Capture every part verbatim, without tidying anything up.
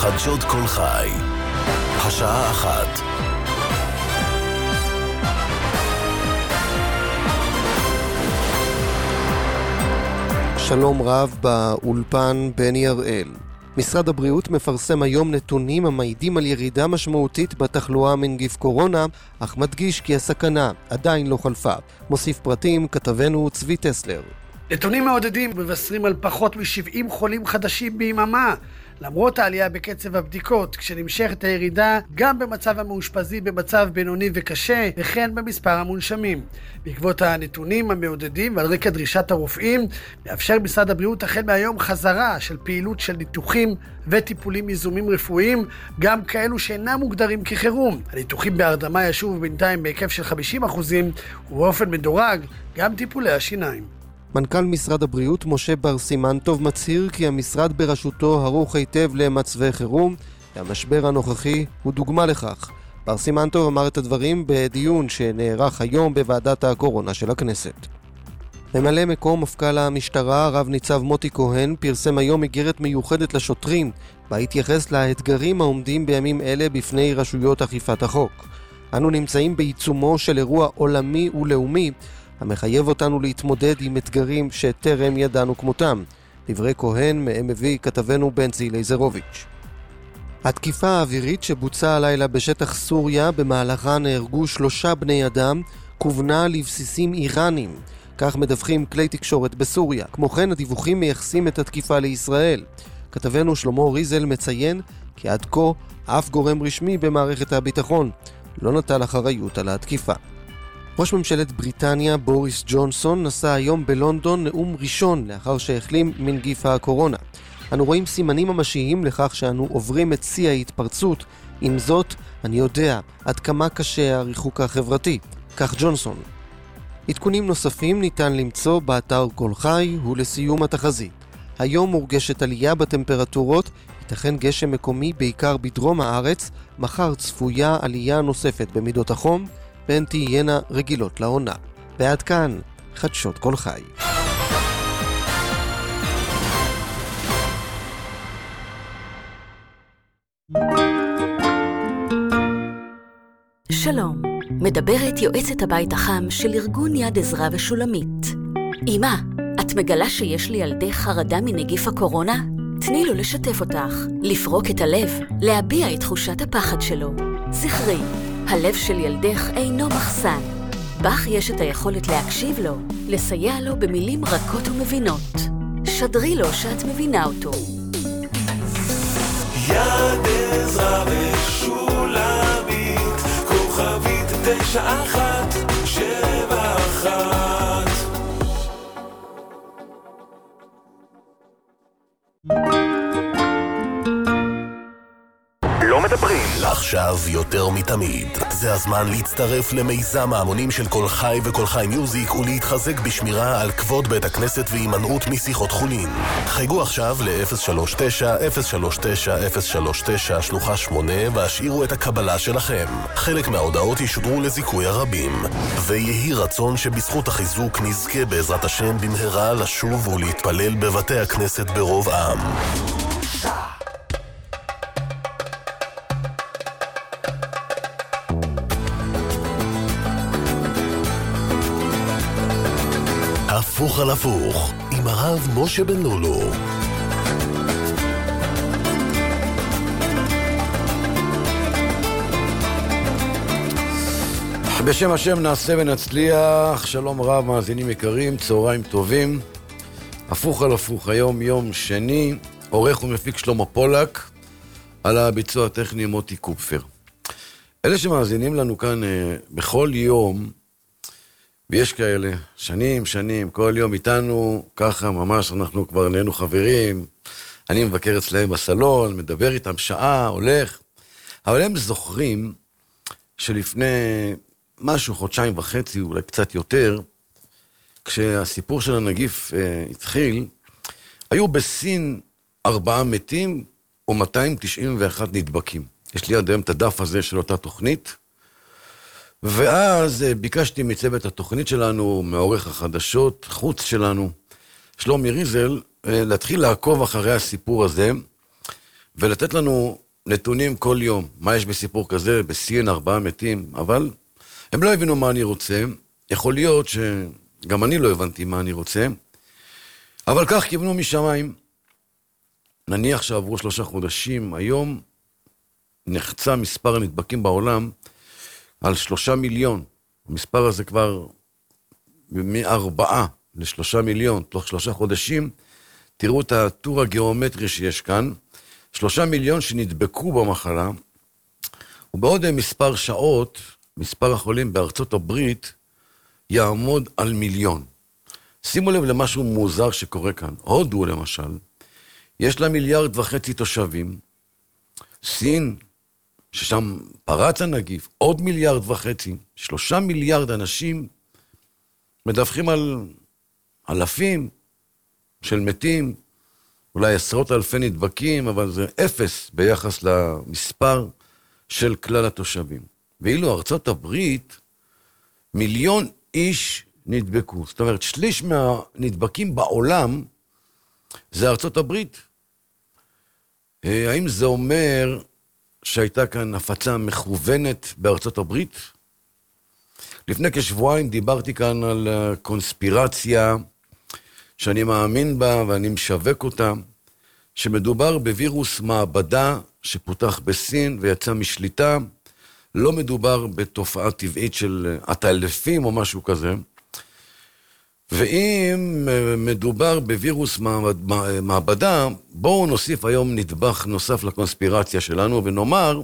חדשות כל חי. השעה אחת. שלום רב, באולפן בני הראל. משרד הבריאות מפרסם היום נתונים המעידים על ירידה משמעותית בתחלואה מנגיף קורונה, אך מדגיש כי הסכנה עדיין לא חלפה. מוסיף פרטים כתבנו צבי טסלר. נתונים מעודדים מבשרים על פחות מ-שבעים חולים חדשים ביממה, למרות העלייה בקצב הבדיקות, כשנמשכת הירידה גם במצב המאושפזים במצב בינוני וקשה, וכן במספר המונשמים. בעקבות הנתונים המעודדים ועל רקע דרישת הרופאים, מאפשר משרד הבריאות החל מהיום חזרה של פעילות של ניתוחים וטיפולים יזומים רפואיים, גם כאלו שאינם מוגדרים כחירום. הניתוחים בהרדמה ישוב בינתיים בהיקף של חמישים אחוז ובאופן מדורג גם טיפולי השיניים. מנכ"ל משרד הבריאות משה בר סימן-טוב מצהיר כי המשרד בראשותו ערוך היטב למצבי חירום, והמשבר הנוכחי הוא דוגמה לכך. בר סימן-טוב אמר את הדברים בדיון שנערך היום בוועדת הקורונה של הכנסת. ממלא מקום מפכ"ל המשטרה רב ניצב מוטי כהן פרסם היום איגרת מיוחדת לשוטרים, בה התייחס לאתגרים העומדים בימים אלה בפני רשויות אכיפת החוק. אנו נמצאים בעיצומו של אירוע עולמי ולאומי, המחייב אותנו להתמודד עם אתגרים שטרם ידענו כמותם. דברי כהן מהם מביא כתבנו בנצי לייזרוביץ'. התקיפה האווירית שבוצעה הלילה בשטח סוריה, במהלכה נהרגו שלושה בני אדם, כוונה לבסיסים איראנים. כך מדווחים כלי תקשורת בסוריה. כמו כן, הדיווחים מייחסים את התקיפה לישראל. כתבנו שלמה ריזל מציין כי עד כה אף גורם רשמי במערכת הביטחון לא נטל אחריות על התקיפה. ראש ממשלת בריטניה בוריס ג'ונסון נשא היום בלונדון נאום ראשון לאחר שהחלים מנגיף הקורונה. אנו רואים סימנים ממשיים לכך שאנו עוברים את שיא ההתפרצות. עם זאת, אני יודע עד כמה קשה הריחוק החברתי. כך ג'ונסון. עדכונים נוספים ניתן למצוא באתר כל חי ולסיום התחזית. היום מורגשת עלייה בטמפרטורות, ייתכן גשם מקומי בעיקר בדרום הארץ, מחר צפויה עלייה נוספת במידות החום, בין תהיינה רגילות לעונה. ועד כאן, חדשות כל חי. שלום, מדברת יועצת הבית החם של ארגון יד עזרא ושולמית. אמא, את מגלה שיש לי ילדי חרדה מנגיף הקורונה? תני לו לשתף אותך, לפרוק את הלב, להביע את תחושת הפחד שלו. זכרי, הלב של ילדך אינו מחסן. בך יש את היכולת להקשיב לו, לסייע לו במילים רכות ומבינות. שדרי לו שאת מבינה אותו. יד עזרא ושולמית, כוכבית תשע אחת שבע אחת. לא מדברים. עכשיו יותר מתמיד. זה הזמן להצטרף למיזם ההמונים של כל חי וכל חי מיוזיק ולהתחזק בשמירה על כבוד בית הכנסת והימנעות משיחות חולין. חייגו עכשיו ל-אפס שלוש תשע אפס שלוש תשע אפס שלוש תשע שלוחה שמונה והשאירו את הקבלה שלכם. חלק מההודעות ישודרו לזיכוי הרבים. ויהי רצון שבזכות החיזוק נזכה בעזרת השם במהרה לשוב ולהתפלל בבתי הכנסת ברוב עם. הפוך על הפוך, עם הרב משה בן לולו. בשם השם נעשה ונצליח. שלום רב מאזינים יקרים, צהריים טובים. הפוך על הפוך, היום יום שני, עורך ומפיק שלמה פולק, על הביצוע הטכני מוטי קופפר. אלה שמאזינים לנו כאן אה, בכל יום, ויש כאלה, שנים, שנים, כל יום איתנו, ככה ממש אנחנו כבר נהיינו חברים, אני מבקר אצלהם בסלון, מדבר איתם שעה, הולך, אבל הם זוכרים שלפני משהו, חודשיים וחצי, אולי קצת יותר, כשהסיפור של הנגיף אה, התחיל, היו בסין ארבעה מתים ו-מאתיים תשעים ואחד נדבקים. יש לי עד היום את הדף הזה של אותה תוכנית, ואז ביקשתי מצוות התוכנית שלנו, מעורך החדשות, חוץ שלנו, שלומי ריזל, להתחיל לעקוב אחרי הסיפור הזה, ולתת לנו נתונים כל יום, מה יש בסיפור כזה, בסין ארבעה מתים, אבל הם לא הבינו מה אני רוצה, יכול להיות שגם אני לא הבנתי מה אני רוצה, אבל כך כיוונו משמיים. נניח שעברו שלושה חודשים, היום נחצה מספר הנדבקים בעולם על שלושה מיליון. המספר הזה כבר מארבעה לשלושה מיליון, תוך שלושה חודשים. תראו את הטור הגיאומטרי שיש כאן, שלושה מיליון שנדבקו במחלה, ובעוד מספר שעות, מספר החולים בארצות הברית יעמוד על מיליון. שימו לב למשהו מוזר שקורה כאן. הודו למשל, יש לה מיליארד וחצי תושבים, סין, ששם פרץ הנגיף, עוד מיליארד וחצי, שלושה מיליארד אנשים מדווחים על אלפים של מתים, אולי עשרות אלפי נדבקים, אבל זה אפס ביחס למספר של כלל התושבים. ואילו ארצות הברית, מיליון איש נדבקו. זאת אומרת, שליש מהנדבקים בעולם זה ארצות הברית. האם זה אומר שהייתה כאן הפצה מכוונת בארצות הברית? לפני כשבועיים דיברתי כאן על קונספירציה שאני מאמין בה ואני משווק אותה, שמדובר בווירוס מעבדה שפותח בסין ויצא משליטה, לא מדובר בתופעה טבעית של עטלפים או משהו כזה, ואם מדובר בווירוס מעבדה, בואו נוסיף היום נדבך נוסף לקונספירציה שלנו ונאמר,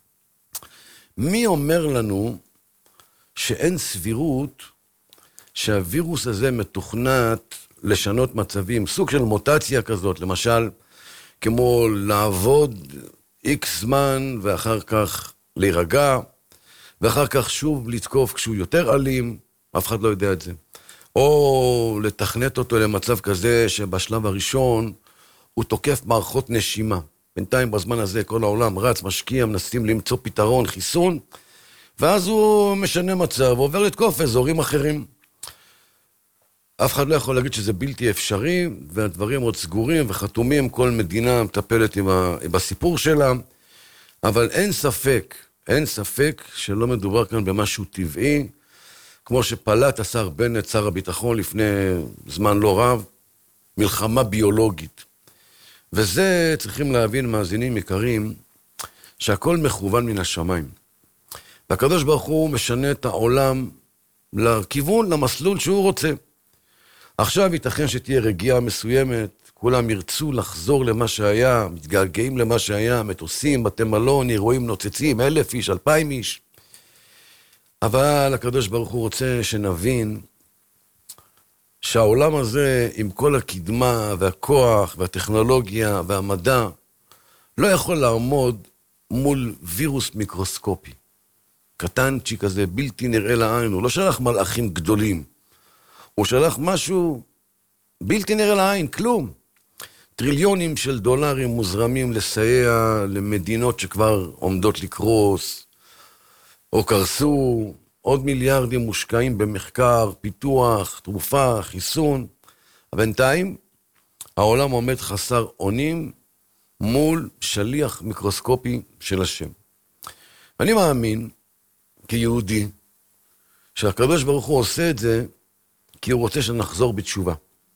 מי אומר לנו שאין סבירות שהווירוס הזה מתוכנת לשנות מצבים, סוג של מוטציה כזאת, למשל, כמו לעבוד איקס זמן ואחר כך להירגע, ואחר כך שוב לתקוף כשהוא יותר אלים, אף אחד לא יודע את זה. או לתכנת אותו למצב כזה שבשלב הראשון הוא תוקף מערכות נשימה. בינתיים בזמן הזה כל העולם רץ, משקיע, מנסים למצוא פתרון, חיסון, ואז הוא משנה מצב, עובר לתקוף אזורים אחרים. אף אחד לא יכול להגיד שזה בלתי אפשרי, והדברים עוד סגורים וחתומים, כל מדינה מטפלת עם ה... בסיפור שלה, אבל אין ספק, אין ספק שלא מדובר כאן במשהו טבעי, כמו שפלט השר בנט, שר הביטחון, לפני זמן לא רב, מלחמה ביולוגית. וזה צריכים להבין, מאזינים יקרים, שהכל מכוון מן השמיים. והקדוש ברוך הוא משנה את העולם לכיוון, למסלול שהוא רוצה. עכשיו ייתכן שתהיה רגיעה מסוימת, כולם ירצו לחזור למה שהיה, מתגעגעים למה שהיה, מטוסים, בתי מלון, אירועים נוצצים, אלף איש, אלפיים איש. אבל הקדוש ברוך הוא רוצה שנבין שהעולם הזה, עם כל הקדמה והכוח והטכנולוגיה והמדע, לא יכול לעמוד מול וירוס מיקרוסקופי. קטנצ'י כזה, בלתי נראה לעין, הוא לא שלח מלאכים גדולים. הוא שלח משהו בלתי נראה לעין, כלום. טריליונים של דולרים מוזרמים לסייע למדינות שכבר עומדות לקרוס, או קרסו, עוד מיליארדים מושקעים במחקר, פיתוח, תרופה, חיסון. בינתיים, העולם עומד חסר אונים מול שליח מיקרוסקופי של השם. אני מאמין, כיהודי, שהקדוש ברוך הוא עושה את זה, כי הוא רוצה שנחזור בתשובה.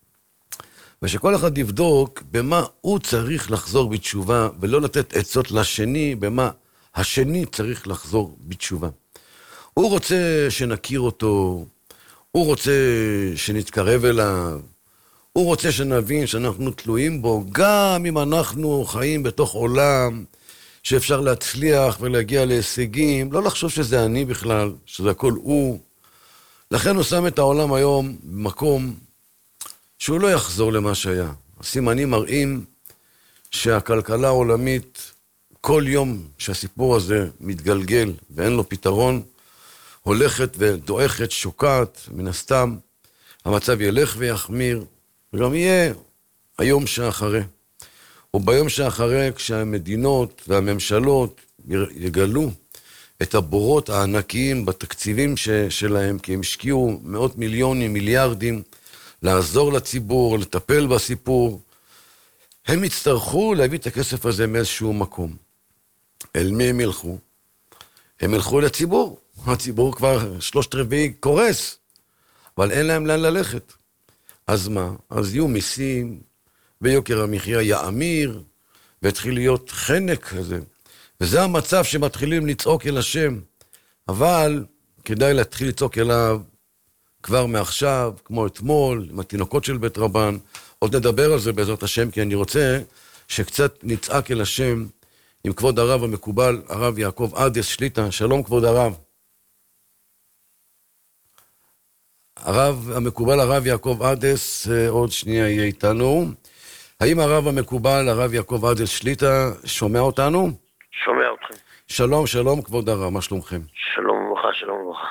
ושכל אחד יבדוק במה הוא צריך לחזור בתשובה, ולא לתת עצות לשני במה השני צריך לחזור בתשובה. הוא רוצה שנכיר אותו, הוא רוצה שנתקרב אליו, הוא רוצה שנבין שאנחנו תלויים בו, גם אם אנחנו חיים בתוך עולם שאפשר להצליח ולהגיע להישגים, לא לחשוב שזה אני בכלל, שזה הכל הוא. לכן הוא שם את העולם היום במקום שהוא לא יחזור למה שהיה. הסימנים מראים שהכלכלה העולמית, כל יום שהסיפור הזה מתגלגל ואין לו פתרון, הולכת ודועכת, שוקעת, מן הסתם, המצב ילך ויחמיר, וגם יהיה היום שאחרי. וביום שאחרי, כשהמדינות והממשלות יגלו את הבורות הענקיים בתקציבים ש- שלהם, כי הם השקיעו מאות מיליונים, מיליארדים, לעזור לציבור, לטפל בסיפור, הם יצטרכו להביא את הכסף הזה מאיזשהו מקום. אל מי הם ילכו? הם ילכו לציבור. הציבור כבר שלושת רביעי קורס, אבל אין להם לאן ללכת. אז מה? אז יהיו מיסים, ויוקר המחיה יאמיר, והתחיל להיות חנק כזה. וזה המצב שמתחילים לצעוק אל השם. אבל כדאי להתחיל לצעוק אליו כבר מעכשיו, כמו אתמול, עם התינוקות של בית רבן. עוד נדבר על זה בעזרת השם, כי אני רוצה שקצת נצעק אל השם עם כבוד הרב המקובל, הרב יעקב עדס שליטה. שלום כבוד הרב. הרב המקובל, הרב יעקב עדס, עוד שנייה יהיה איתנו. האם הרב המקובל, הרב יעקב עדס שליטה, שומע אותנו? שומע אתכם. שלום, שלום כבוד הרב, מה שלומכם? שלום וברכה, שלום וברכה.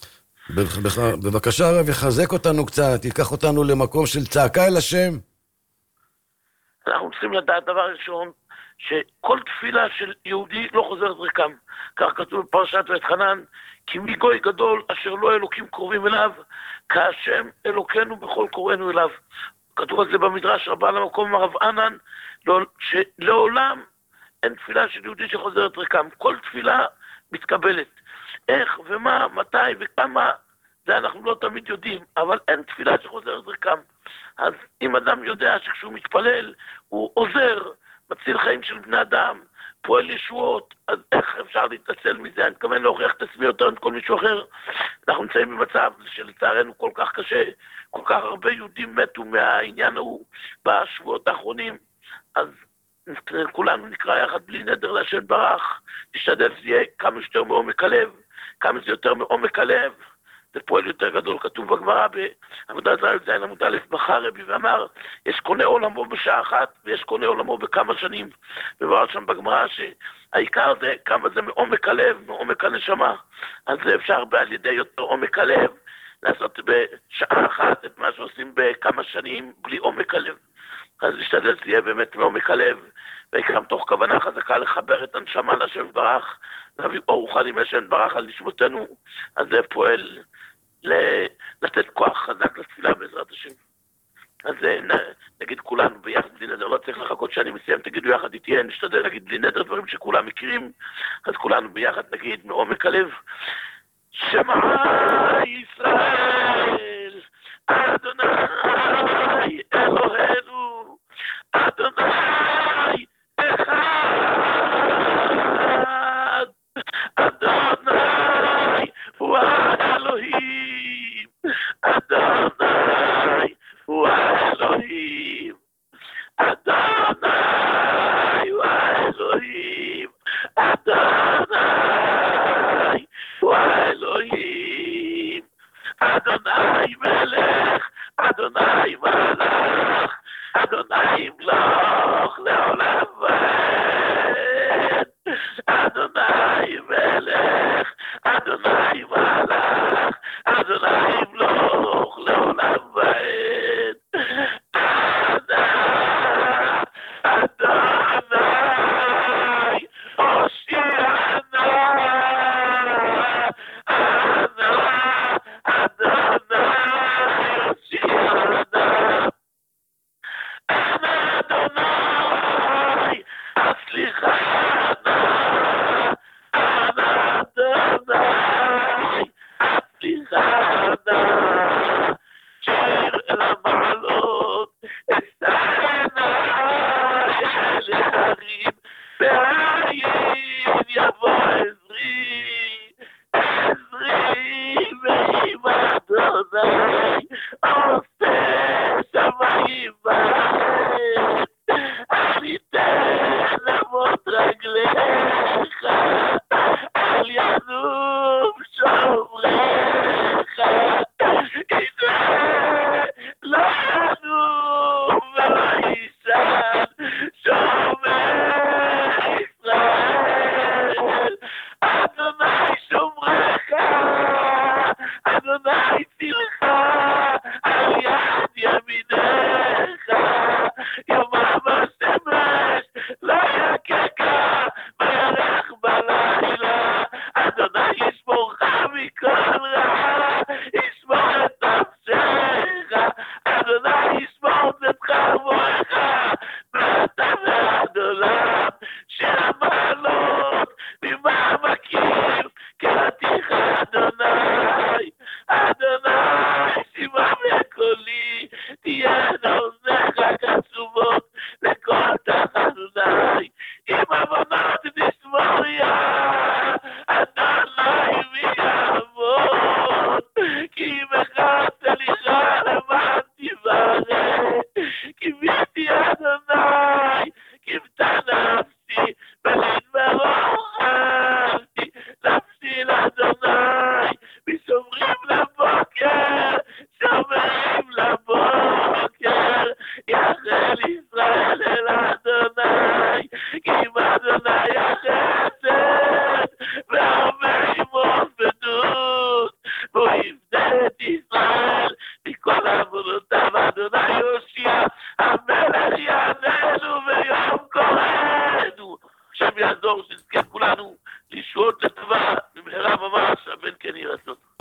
בבקשה הרב, יחזק אותנו קצת, ייקח אותנו למקום של צעקה אל השם. אנחנו צריכים לדעת דבר ראשון, שכל תפילה של יהודי לא חוזרת ריקם. כך כתוב בפרשת ואתחנן, כי מי גוי גדול אשר לא אלוקים קרובים אליו, כהשם אלוקנו בכל קוראנו אליו. כתוב על זה במדרש רבה למקום הרב ענן, שלעולם אין תפילה של יהודי שחוזרת ריקם. כל תפילה מתקבלת. איך ומה, מתי וכמה, זה אנחנו לא תמיד יודעים, אבל אין תפילה שחוזרת ריקם. אז אם אדם יודע שכשהוא מתפלל, הוא עוזר, מציל חיים של בני אדם, פועל ישועות, אז איך אפשר להתנצל מזה? אני מתכוון להוכיח את עצמי יותר עם כל מישהו אחר. אנחנו נמצאים במצב שלצערנו כל כך קשה, כל כך הרבה יהודים מתו מהעניין ההוא בשבועות האחרונים, אז כולנו נקרא יחד בלי נדר להשם ברך, נשתדל שזה יהיה כמה שיותר מעומק הלב, כמה זה יותר מעומק הלב, זה פועל יותר גדול. כתוב בגמרא בעבודת זין עמוד א', בחר רבי ואמר, יש קונה עולמו בשעה אחת ויש קונה עולמו בכמה שנים. ובאמת שם בגמרא שהעיקר זה כמה זה מעומק הלב, מעומק הנשמה. אז זה אפשר על ידי יותר עומק הלב לעשות בשעה אחת את מה שעושים בכמה שנים בלי עומק הלב. אז להשתדל שזה יהיה באמת מעומק הלב, ויקרם תוך כוונה חזקה לחבר את הנשמה לשם ברך, להביא אור רוחני מהשם ברך על נשמותינו. אז זה פועל לתת כוח חזק לתפילה בעזרת השם. אז נגיד כולנו ביחד בלי נדר, לא צריך לחכות שאני מסיים, תגידו יחד איתי, נשתדל להגיד בלי נדר דברים שכולם מכירים, אז כולנו ביחד נגיד מעומק הלב, שמע ישראל, אדוני אלוהינו, אדוני אחד, אדוני הוא האלוהים, אדוני הוא האלוהים, אדוני הוא האלוהים, אדוני הוא האלוהים, אדוני מלך, אדוני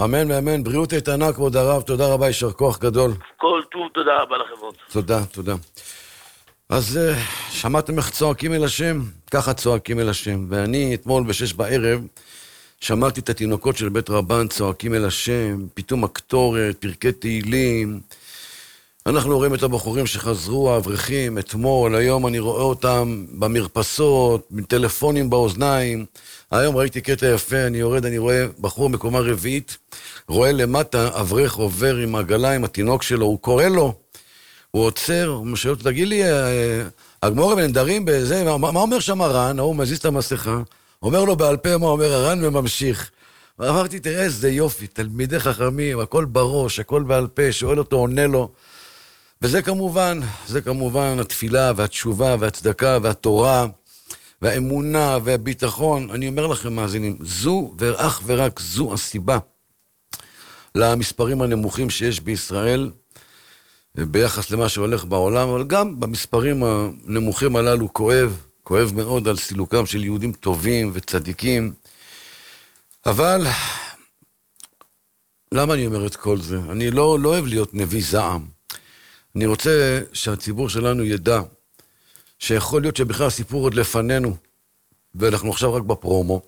אמן ואמן, בריאות איתנה כבוד הרב, תודה רבה, יישר כוח גדול. כל טוב, תודה רבה לכם עוד. תודה, תודה. אז שמעתם איך צועקים אל השם? ככה צועקים אל השם. ואני אתמול בשש בערב שמעתי את התינוקות של בית רבן צועקים אל השם, פתאום הקטורת, פרקי תהילים. אנחנו רואים את הבחורים שחזרו, האברכים, אתמול, היום אני רואה אותם במרפסות, עם טלפונים באוזניים. היום ראיתי קטע יפה, אני יורד, אני רואה בחור מקומה רביעית, רואה למטה, אברך עובר עם עגלה, עם התינוק שלו, הוא קורא לו, הוא עוצר, הוא שואל אותו, תגיד לי, הגמור ונדרים בזה, מה, מה אומר שם הר"ן? הוא מזיז את המסכה, אומר לו בעל פה מה אומר הר"ן וממשיך. ואמרתי, תראה איזה יופי, תלמידי חכמים, הכל בראש, הכל בעל פה, שואל אותו, עונה לו. וזה כמובן, זה כמובן התפילה והתשובה והצדקה והתורה והאמונה והביטחון. אני אומר לכם מאזינים, זו ואך ורק זו הסיבה למספרים הנמוכים שיש בישראל ביחס למה שהולך בעולם, אבל גם במספרים הנמוכים הללו כואב, כואב מאוד על סילוקם של יהודים טובים וצדיקים. אבל למה אני אומר את כל זה? אני לא, לא אוהב להיות נביא זעם. אני רוצה שהציבור שלנו ידע שיכול להיות שבכלל הסיפור עוד לפנינו, ואנחנו עכשיו רק בפרומו,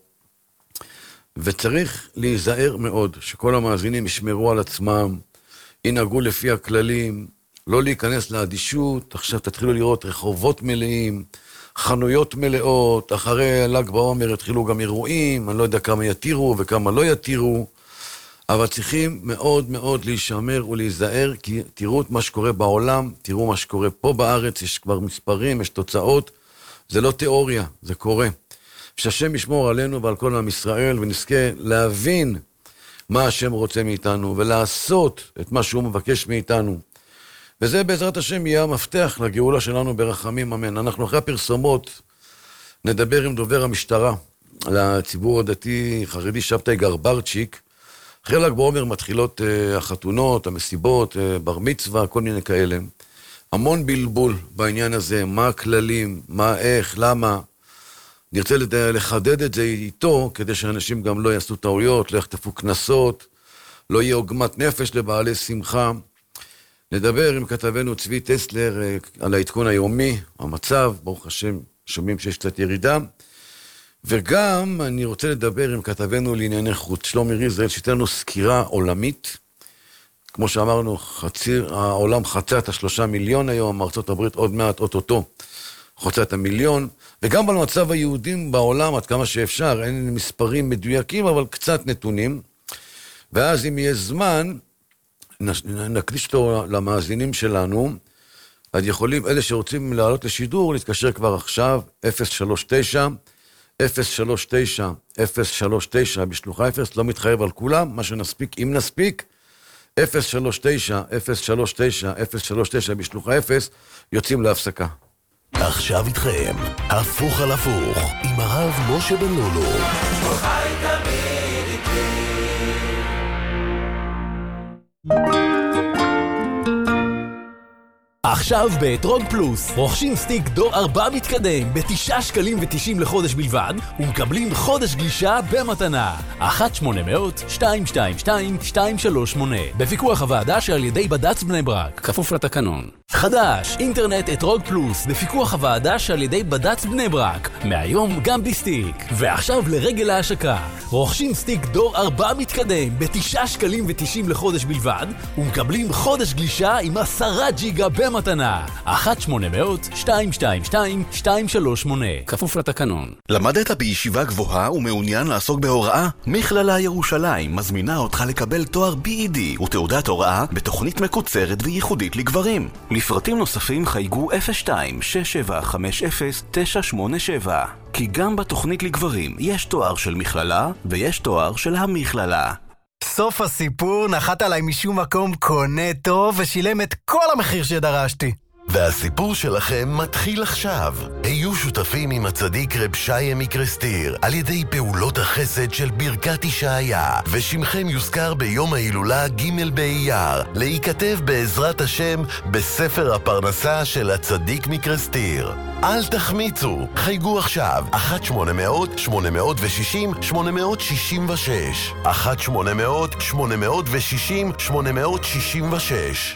וצריך להיזהר מאוד שכל המאזינים ישמרו על עצמם, ינהגו לפי הכללים, לא להיכנס לאדישות. עכשיו תתחילו לראות רחובות מלאים, חנויות מלאות, אחרי ל"ג בעומר התחילו גם אירועים, אני לא יודע כמה יתירו וכמה לא יתירו, אבל צריכים מאוד מאוד להישמר ולהיזהר, כי תראו את מה שקורה בעולם, תראו מה שקורה פה בארץ, יש כבר מספרים, יש תוצאות, זה לא תיאוריה, זה קורה. שהשם ישמור עלינו ועל כל עם ישראל, ונזכה להבין מה השם רוצה מאיתנו, ולעשות את מה שהוא מבקש מאיתנו. וזה בעזרת השם יהיה המפתח לגאולה שלנו ברחמים, אמן. אנחנו אחרי הפרסומות נדבר עם דובר המשטרה, לציבור הדתי חרדי שבתאי גרברצ'יק. אחרי ל"ג בעומר מתחילות uh, החתונות, המסיבות, uh, בר מצווה, כל מיני כאלה. המון בלבול בעניין הזה, מה הכללים, מה, איך, למה. נרצה לחדד את זה איתו, כדי שאנשים גם לא יעשו טעויות, לא יחטפו כנסות, לא יהיה עוגמת נפש לבעלי שמחה. נדבר עם כתבנו צבי טסלר uh, על העדכון היומי, המצב, ברוך השם, שומעים שיש קצת ירידה. וגם אני רוצה לדבר עם כתבנו לענייני חוץ, שלומי ריזל, שייתן לנו סקירה עולמית. כמו שאמרנו, חצי, העולם חצה את השלושה מיליון היום, ארצות הברית עוד מעט, אוטוטו, חוצה את המיליון. וגם על מצב היהודים בעולם, עד כמה שאפשר, אין מספרים מדויקים, אבל קצת נתונים. ואז אם יהיה זמן, נקדיש אותו למאזינים שלנו, אז יכולים, אלה שרוצים לעלות לשידור, להתקשר כבר עכשיו, אפס שלוש תשע אפס שלוש תשע אפס שלוש תשע בשלוחה אפס, לא מתחייב על כולם, מה שנספיק, אם נספיק, אפס שלוש תשע אפס שלוש תשע אפס שלוש תשע בשלוחה אפס, יוצאים להפסקה. עכשיו איתכם, הפוך על הפוך, עם הרב משה בן לולו. חי תמיד איתי. עכשיו באתרוג פלוס, רוכשים סטיק דור ארבע מתקדם בתשעה שקלים ותשעים לחודש בלבד, ומקבלים חודש גלישה במתנה. אחת שמונה מאות שתיים שתיים שתיים שתיים שלוש שמונה. בפיקוח הוועדה שעל ידי בד"ץ בני ברק, כפוף לתקנון. חדש, אינטרנט אתרוג פלוס, בפיקוח הוועדה שעל ידי בד"ץ בני ברק, מהיום גם בסטיק. ועכשיו לרגל ההשקה, רוכשים סטיק דור ארבע מתקדם בתשעה שקלים ותשעים לחודש בלבד, ומקבלים חודש גלישה עם עשרה ג'יגה במתנה. אחת שמונה מאות שתיים שתיים שתיים שתיים שלוש שמונה, כפוף לתקנון. למדת בישיבה גבוהה ומעוניין לעסוק בהוראה? מכללה ירושלים מזמינה אותך לקבל תואר בי אי די ותעודת הוראה בתוכנית מקוצרת וייחודית לגברים. לפרטים נוספים חייגו אפס שתיים שש שבע חמש אפס תשע שמונה שבע. כי גם בתוכנית לגברים יש תואר של מכללה ויש תואר של המכללה. סוף הסיפור נחת עליי משום מקום קונה טוב ושילם את כל המחיר שדרשתי. והסיפור שלכם מתחיל עכשיו. היו שותפים עם הצדיק רב שיה מקרסטיר על ידי פעולות החסד של ברכת ישעיה, ושמכם יוזכר ביום ההילולה ג' באייר, להיכתב בעזרת השם בספר הפרנסה של הצדיק מקרסטיר. אל תחמיצו, חייגו עכשיו אחת שמונה מאות שמונה שש אפס שמונה שש שש אחת שמונה מאות שמונה שש אפס שמונה שש שש.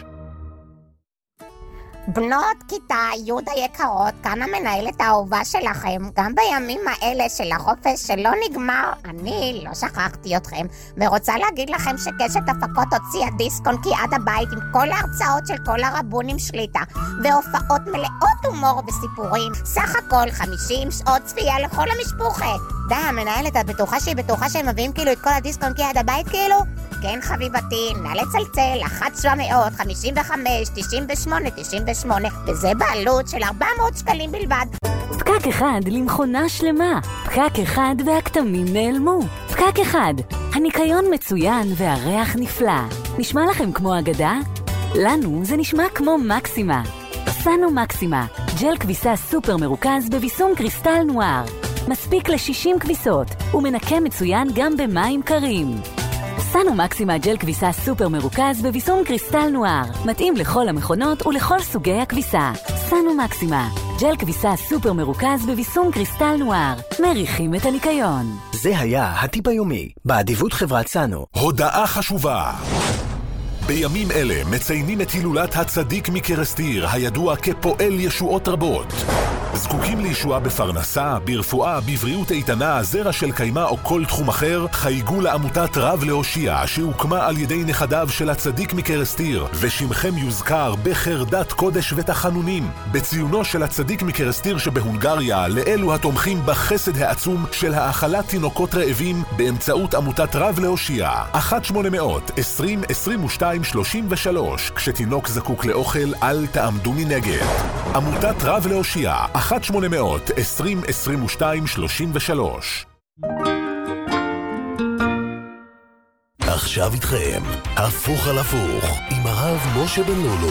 בנות כיתה י' היקרות, כאן המנהלת האהובה שלכם. גם בימים האלה של החופש שלא נגמר, אני לא שכחתי אתכם, ורוצה להגיד לכם שקשת הפקות הוציאה דיסק און-קי עד הבית עם כל ההרצאות של כל הרבונים שליטה, והופעות מלאות הומור וסיפורים. סך הכל חמישים שעות צפייה לכל המשפחה. די, המנהלת, את בטוחה שהיא בטוחה שהם מביאים כאילו את כל הדיסק און-קי עד הבית כאילו? כן חביבתי, נא לצלצל אחת שבע מאות חמישים וחמש תשעים ושמונה תשעים ושמונה, וזה בעלות של ארבע מאות שקלים בלבד. פקק אחד למכונה שלמה, פקק אחד והכתמים נעלמו. פקק אחד, הניקיון מצוין והריח נפלא. נשמע לכם כמו אגדה? לנו זה נשמע כמו מקסימה. סנו מקסימה, ג'ל כביסה סופר מרוכז בביסום קריסטל נואר. מספיק ל-שישים כביסות, ומנקה מצוין גם במים קרים. סנו מקסימה ג'ל כביסה סופר מרוכז בביסום קריסטל נואר. מתאים לכל המכונות ולכל סוגי הכביסה. סנו מקסימה ג'ל כביסה סופר מרוכז בביסום קריסטל נואר. מריחים את הניקיון. זה היה הטיפ היומי, באדיבות חברת סנו. הודעה חשובה. בימים אלה מציינים את הילולת הצדיק מקרסטיר, הידוע כפועל ישועות רבות. זקוקים לישועה בפרנסה, ברפואה, בבריאות איתנה, זרע של קיימה או כל תחום אחר? חייגו לעמותת רב להושיע, שהוקמה על ידי נכדיו של הצדיק מקרסטיר, ושמכם יוזכר בחרדת קודש ותחנונים. בציונו של הצדיק מקרסטיר שבהונגריה, לאלו התומכים בחסד העצום של האכלת תינוקות רעבים באמצעות עמותת רב להושיע. אחת שמונה מאות עשרים עשרים ושתיים שלושים ושלוש. כשתינוק זקוק לאוכל, אל תעמדו מנגד. עמותת רב להושיע, אחת שמונה מאות עשרים עשרים ושתיים שלושים ושלוש. עכשיו איתכם, הפוך על הפוך, עם הרב משה בן לולו.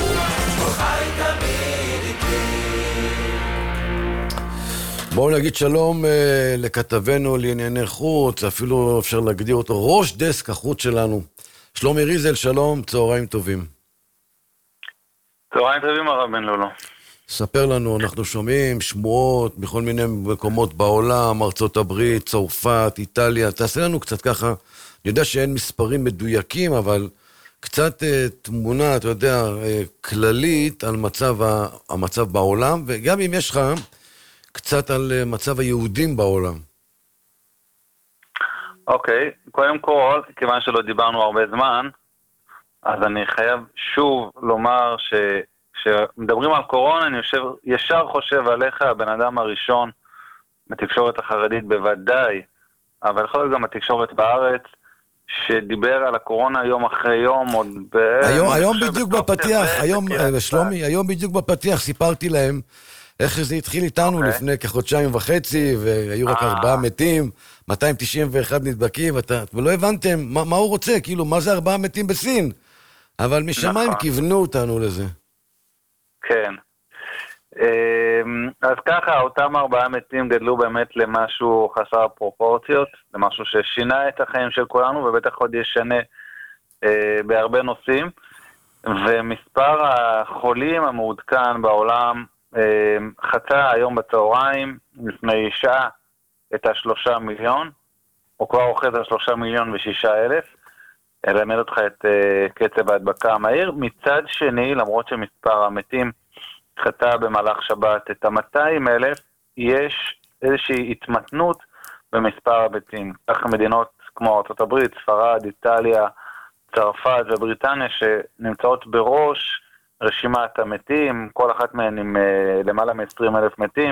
בואו נגיד שלום אה, לכתבנו לענייני חוץ, אפילו אפשר להגדיר אותו ראש דסק החוץ שלנו. שלומי ריזל, שלום, צהריים טובים. צהריים טובים הרב בן לולו. ספר לנו, אנחנו שומעים שמועות בכל מיני מקומות בעולם, ארצות הברית, צרפת, איטליה, תעשה לנו קצת ככה, אני יודע שאין מספרים מדויקים, אבל קצת אה, תמונה, אתה יודע, אה, כללית על מצב, ה, המצב בעולם, וגם אם יש לך קצת על אה, מצב היהודים בעולם. אוקיי, קודם כל, כיוון שלא דיברנו הרבה זמן, אז אני חייב שוב לומר ש... כשמדברים על קורונה, אני יושב, ישר חושב עליך, הבן אדם הראשון בתקשורת החרדית בוודאי, אבל יכול להיות גם התקשורת בארץ, שדיבר על הקורונה יום אחרי יום, עוד ב... היום, היום בדיוק בפתיח, היום, שלומי, היום בדיוק בפתיח סיפרתי להם איך זה התחיל איתנו okay. לפני כחודשיים וחצי, והיו רק ארבעה מתים, מאתיים תשעים ואחד נדבקים, ואתה, ולא הבנתם מה, מה הוא רוצה, כאילו, מה זה ארבעה מתים בסין? אבל משמיים נכון. כיוונו אותנו לזה. כן. אז ככה, אותם ארבעה מתים גדלו באמת למשהו חסר פרופורציות, למשהו ששינה את החיים של כולנו, ובטח עוד ישנה בהרבה נושאים, ומספר החולים המעודכן בעולם חצה היום בצהריים, לפני שעה, את השלושה מיליון, או כבר אוחז על שלושה מיליון ושישה אלף, אלמד אותך את uh, קצב ההדבקה המהיר. מצד שני, למרות שמספר המתים חטא במהלך שבת את ה-מאתיים אלף, יש איזושהי התמתנות במספר המתים. כך מדינות כמו ארצות הברית, ספרד, איטליה, צרפת ובריטניה, שנמצאות בראש רשימת המתים, כל אחת מהן עם uh, למעלה מ-עשרים אלף מתים,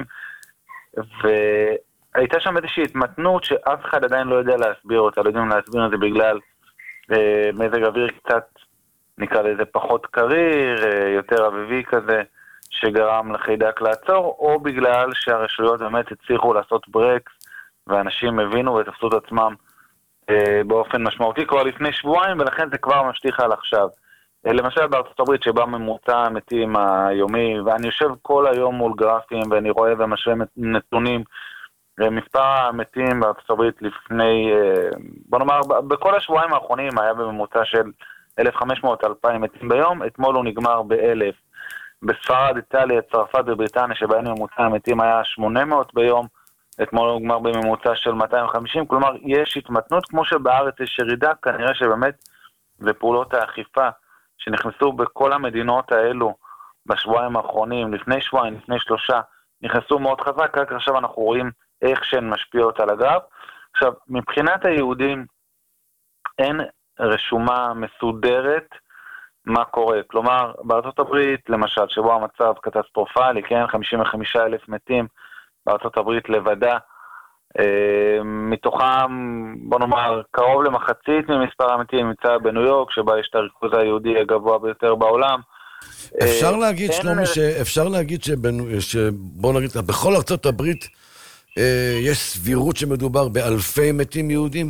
והייתה שם איזושהי התמתנות שאף אחד עדיין לא יודע להסביר אותה, לא יודעים להסביר את זה בגלל מזג אוויר קצת, נקרא לזה פחות קריר, יותר אביבי כזה, שגרם לחיידק לעצור, או בגלל שהרשויות באמת הצליחו לעשות ברקס, ואנשים הבינו ותפסו את עצמם באופן משמעותי כבר לפני שבועיים, ולכן זה כבר משליך על עכשיו. למשל בארצות הברית שבה ממוצע המתים היומי, ואני יושב כל היום מול גרפים ואני רואה ומשווה נתונים, מספר המתים בארצות הברית לפני, בוא נאמר, בכל השבועיים האחרונים היה בממוצע של אלף וחמש מאות עד אלפיים מתים ביום, אתמול הוא נגמר ב-אלף. בספרד, איטליה, צרפת ובריטניה, שבהן ממוצע המתים היה שמונה מאות ביום, אתמול הוא נגמר בממוצע של מאתיים וחמישים, כלומר יש התמתנות, כמו שבארץ יש ירידה, כנראה שבאמת זה פעולות האכיפה שנכנסו בכל המדינות האלו בשבועיים האחרונים, לפני שבועיים, לפני שלושה, נכנסו מאוד חזק, רק עכשיו אנחנו רואים איך שהן משפיעות על הגרף. עכשיו, מבחינת היהודים, אין רשומה מסודרת מה קורה. כלומר, בארצות הברית, למשל, שבו המצב קטסטרופלי, כן, חמישים וחמישה אלף מתים בארצות הברית לבדה, אה, מתוכם, בוא נאמר, קרוב למחצית ממספר המתים נמצא בניו יורק, שבה יש את הריכוז היהודי הגבוה ביותר בעולם. אפשר להגיד, שלומי, שאפשר להגיד שבוא נגיד, בכל ארצות הברית יש סבירות שמדובר באלפי מתים יהודים?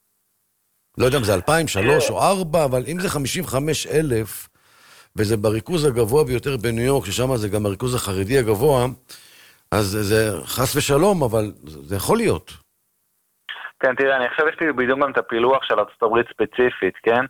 לא יודע אם זה אלפיים, שלוש או ארבע, אבל אם זה חמישים וחמישה אלף, וזה בריכוז הגבוה ביותר בניו יורק, ששם זה גם הריכוז החרדי הגבוה, אז זה חס ושלום, אבל זה יכול להיות. כן, תראה, אני חושב יש לי בדיוק גם את הפילוח של ארצות הברית ספציפית, כן?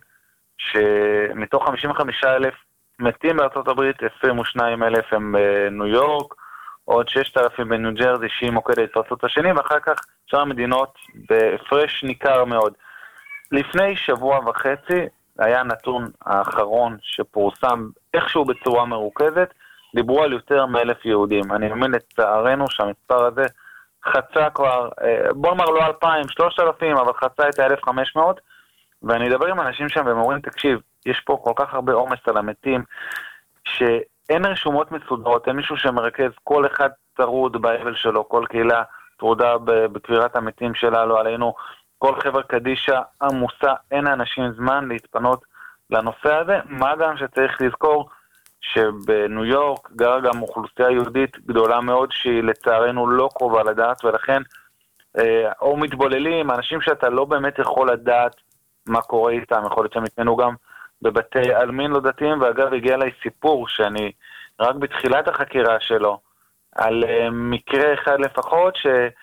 שמתוך חמישים וחמישה אלף מתים בארצות הברית, עשרים ושניים אלף הם בניו יורק, עוד שישת אלפים בניו ג'רזי, שהיא מוקד ההתפרצות השני, ואחר כך שאר המדינות בהפרש ניכר מאוד. לפני שבוע וחצי היה נתון האחרון שפורסם איכשהו בצורה מרוכזת, דיברו על יותר מאלף יהודים. אני מאמין לצערנו שהמספר הזה חצה כבר, בוא נאמר לא אלפיים, שלושת אלפים, אבל חצה את ה-אלף וחמש מאות, ואני אדבר עם אנשים שם והם אומרים, תקשיב, יש פה כל כך הרבה עומס על המתים, שאין רשומות מסודרות, אין מישהו שמרכז, כל אחד טרוד באבל שלו, כל קהילה טרודה בקבירת המתים שלה, לא עלינו, כל חבר קדישה עמוסה, אין האנשים זמן להתפנות לנושא הזה, מה גם שצריך לזכור שבניו יורק גרה גם אוכלוסייה יהודית גדולה מאוד, שהיא לצערנו לא קרובה לדעת, ולכן או מתבוללים, אנשים שאתה לא באמת יכול לדעת מה קורה איתם, יכול להיות שהם יתמנו גם בבתי אלמין לא דתיים, ואגב הגיע לי סיפור שאני רק בתחילת החקירה שלו, על מקרה אחד לפחות,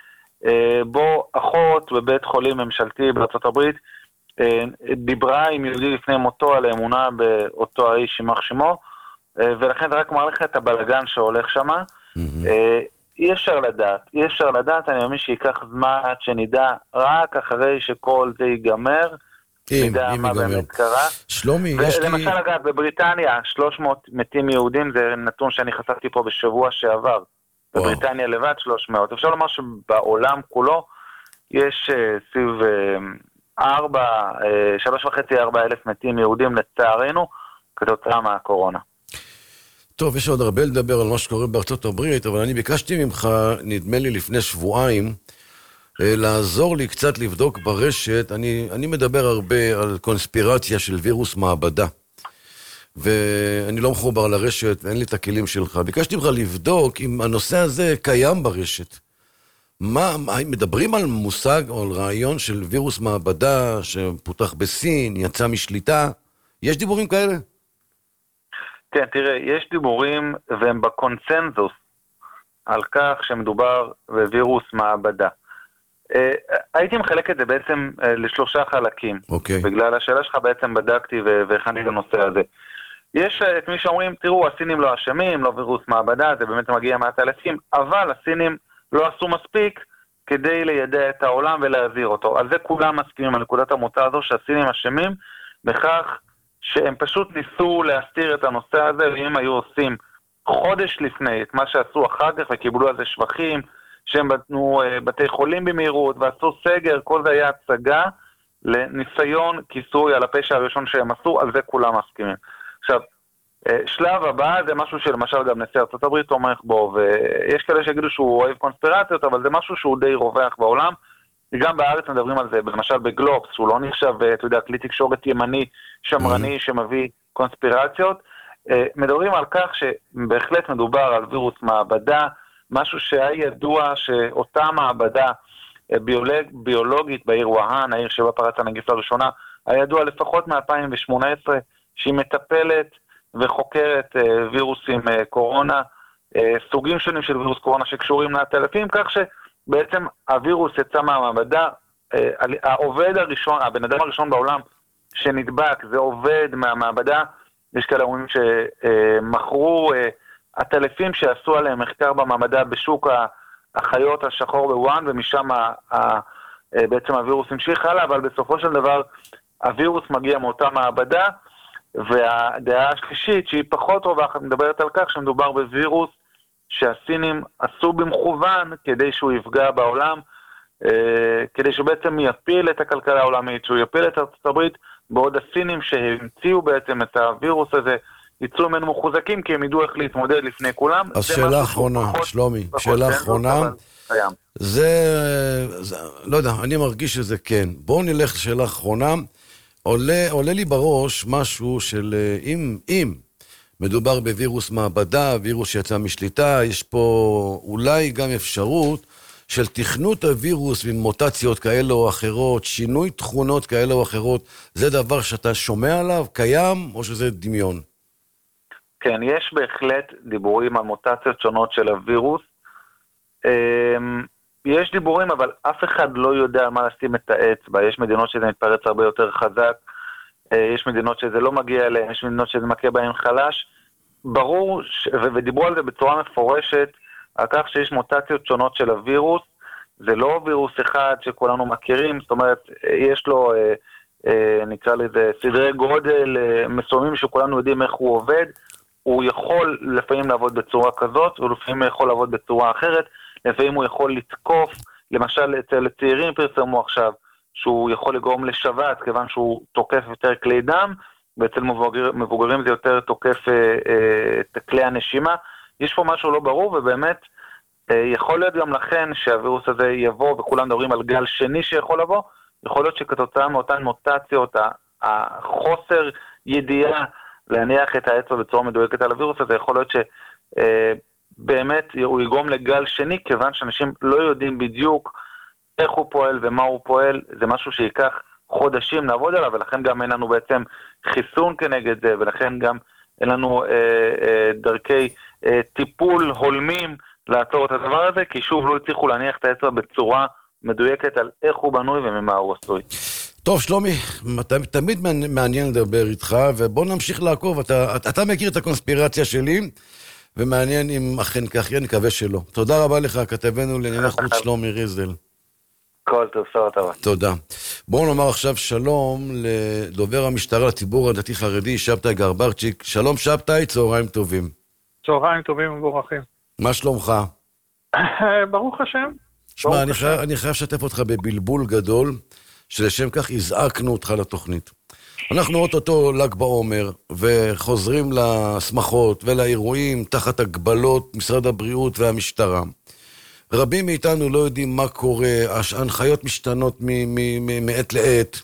שבו אחות בבית חולים ממשלתי בארצות הברית, דיברה עם יהודי לפני מותו על האמונה באותו האיש שמח שמו, ולכן רק מראה לך את הבלגן שהולך שם. אי אפשר לדעת, אי אפשר לדעת, אני מאמין שייקח זמן עד שנדע, רק אחרי שכל זה ייגמר, נדע מה באמת קרה. שלומי, יש לי... למשל אגב, בבריטניה, שלוש מאות מתים יהודים, זה נתון שאני חשפתי פה בשבוע שעבר. בבריטניה לבד שלוש מאות. אפשר לומר שבעולם כולו יש סביב ארבע, שלוש וחצי, ארבע אלף מתים יהודים לצערנו, כתוצאה מהקורונה. טוב, יש עוד הרבה לדבר על מה שקורה בארצות הברית, אבל אני ביקשתי ממך, נדמה לי לפני שבועיים, לעזור לי קצת לבדוק ברשת. אני, אני מדבר הרבה על קונספירציה של וירוס מעבדה, ואני לא מחובר לרשת ואין לי את הכלים שלך. ביקשתי ממך לבדוק אם הנושא הזה קיים ברשת. מה, מה, מדברים על מושג או על רעיון של וירוס מעבדה שפותח בסין, יצא משליטה? יש דיבורים כאלה? כן, תראה, יש דיבורים והם בקונצנזוס על כך שמדובר בווירוס מעבדה. הייתי מחלק את זה בעצם לשלושה חלקים. אוקיי. בגלל השאלה שלך בעצם בדקתי והכנתי את הנושא הזה. יש את מי שאומרים, תראו, הסינים לא אשמים, לא וירוס מעבדה, זה באמת מגיע מהתהליכים, אבל הסינים לא עשו מספיק כדי לידע את העולם ולהזהיר אותו. על זה כולם מסכימים, על נקודת המוצא הזו, שהסינים אשמים בכך שהם פשוט ניסו להסתיר את הנושא הזה, ואם היו עושים חודש לפני את מה שעשו אחר כך וקיבלו על זה שבחים, שהם בנו בתי חולים במהירות ועשו סגר, כל זה היה הצגה לניסיון כיסוי על הפשע הראשון שהם עשו, על זה כולם מסכימים. עכשיו, שלב הבא זה משהו שלמשל גם נשיא ארצות הברית תומך בו, ויש כאלה שיגידו שהוא אוהב קונספירציות, אבל זה משהו שהוא די רווח בעולם, גם בארץ מדברים על זה, למשל בגלובס, שהוא לא נחשב, אתה יודע, כלי תקשורת ימני, שמרני, שמביא קונספירציות, מדברים על כך שבהחלט מדובר על וירוס מעבדה, משהו שהיה ידוע שאותה מעבדה ביולוג, ביולוגית בעיר ווהאן, העיר שבה פרץ הנגיף לראשונה, היה ידוע לפחות מ-אלפיים שמונה עשרה שהיא מטפלת וחוקרת וירוסים קורונה, סוגים שונים של וירוס קורונה שקשורים לעטלפים, כך שבעצם הווירוס יצא מהמעבדה, העובד הראשון, הבן אדם הראשון בעולם שנדבק, זה עובד מהמעבדה, יש כאלה אומרים שמכרו עטלפים שעשו עליהם מחקר במעבדה בשוק החיות השחור בוואן, ומשם בעצם הווירוס המשיך הלאה, אבל בסופו של דבר הווירוס מגיע מאותה מעבדה, והדעה השלישית שהיא פחות רווחת מדברת על כך שמדובר בווירוס שהסינים עשו במכוון כדי שהוא יפגע בעולם, כדי שהוא בעצם יפיל את הכלכלה העולמית, שהוא יפיל את ארצות הברית, בעוד הסינים שהמציאו בעצם את הווירוס הזה יצאו ממנו מחוזקים, כי הם ידעו איך להתמודד לפני כולם. אז שאלה אחרונה, שלומי, שאלה אחרונה, זה, לא יודע, אני מרגיש שזה כן. בואו נלך לשאלה אחרונה. עולה, עולה לי בראש משהו של אם, אם מדובר בווירוס מעבדה, וירוס שיצא משליטה, יש פה אולי גם אפשרות של תכנות הווירוס עם מוטציות כאלה או אחרות, שינוי תכונות כאלה או אחרות, זה דבר שאתה שומע עליו, קיים, או שזה דמיון? כן, יש בהחלט דיבורים על מוטציות שונות של הווירוס. יש דיבורים, אבל אף אחד לא יודע מה לשים את האצבע. יש מדינות שזה מתפרץ הרבה יותר חזק, יש מדינות שזה לא מגיע אליהן, יש מדינות שזה מכה בהן חלש. ברור, ש... ודיברו על זה בצורה מפורשת, על כך שיש מוטציות שונות של הווירוס. זה לא וירוס אחד שכולנו מכירים, זאת אומרת, יש לו, נקרא לזה, סדרי גודל מסוימים שכולנו יודעים איך הוא עובד. הוא יכול לפעמים לעבוד בצורה כזאת, ולפעמים יכול לעבוד בצורה אחרת. לפעמים הוא יכול לתקוף, למשל אצל צעירים פרסמו עכשיו, שהוא יכול לגרום לשבת, כיוון שהוא תוקף יותר כלי דם, ואצל מבוגר, מבוגרים זה יותר תוקף אה, אה, את כלי הנשימה. יש פה משהו לא ברור, ובאמת אה, יכול להיות גם לכן שהווירוס הזה יבוא, וכולם מדברים על גל שני שיכול לבוא, יכול להיות שכתוצאה מאותן מוטציות, החוסר ידיעה להניח את האצבע בצורה מדויקת על הווירוס הזה, יכול להיות ש... אה, באמת הוא יגרום לגל שני, כיוון שאנשים לא יודעים בדיוק איך הוא פועל ומה הוא פועל. זה משהו שיקח חודשים לעבוד עליו, ולכן גם אין לנו בעצם חיסון כנגד זה, ולכן גם אין לנו אה, אה, דרכי אה, טיפול הולמים לעצור את הדבר הזה, כי שוב לא הצליחו להניח את האצבע בצורה מדויקת על איך הוא בנוי וממה הוא עשוי. טוב, שלומי, תמיד מעניין לדבר איתך, ובוא נמשיך לעקוב. אתה, אתה מכיר את הקונספירציה שלי, ומעניין אם אכן כך יהיה, נקווה שלא. תודה רבה לך, כתבנו לענייני חוץ שלומי ריזל. כל טוב, סבבה טובה. תודה. בואו נאמר עכשיו שלום לדובר המשטרה לציבור הדתי חרדי, שבתאי גרברצ'יק. שלום שבתאי, צהריים טובים. צהריים טובים ומבורכים. מה שלומך? ברוך השם. שמע, אני חייב, אני חייב לשתף אותך בבלבול גדול, שלשם כך הזעקנו אותך לתוכנית. אנחנו אוטוטו ל"ג בעומר, וחוזרים לשמחות ולאירועים תחת הגבלות משרד הבריאות והמשטרה. רבים מאיתנו לא יודעים מה קורה, ההנחיות משתנות מעת לעת,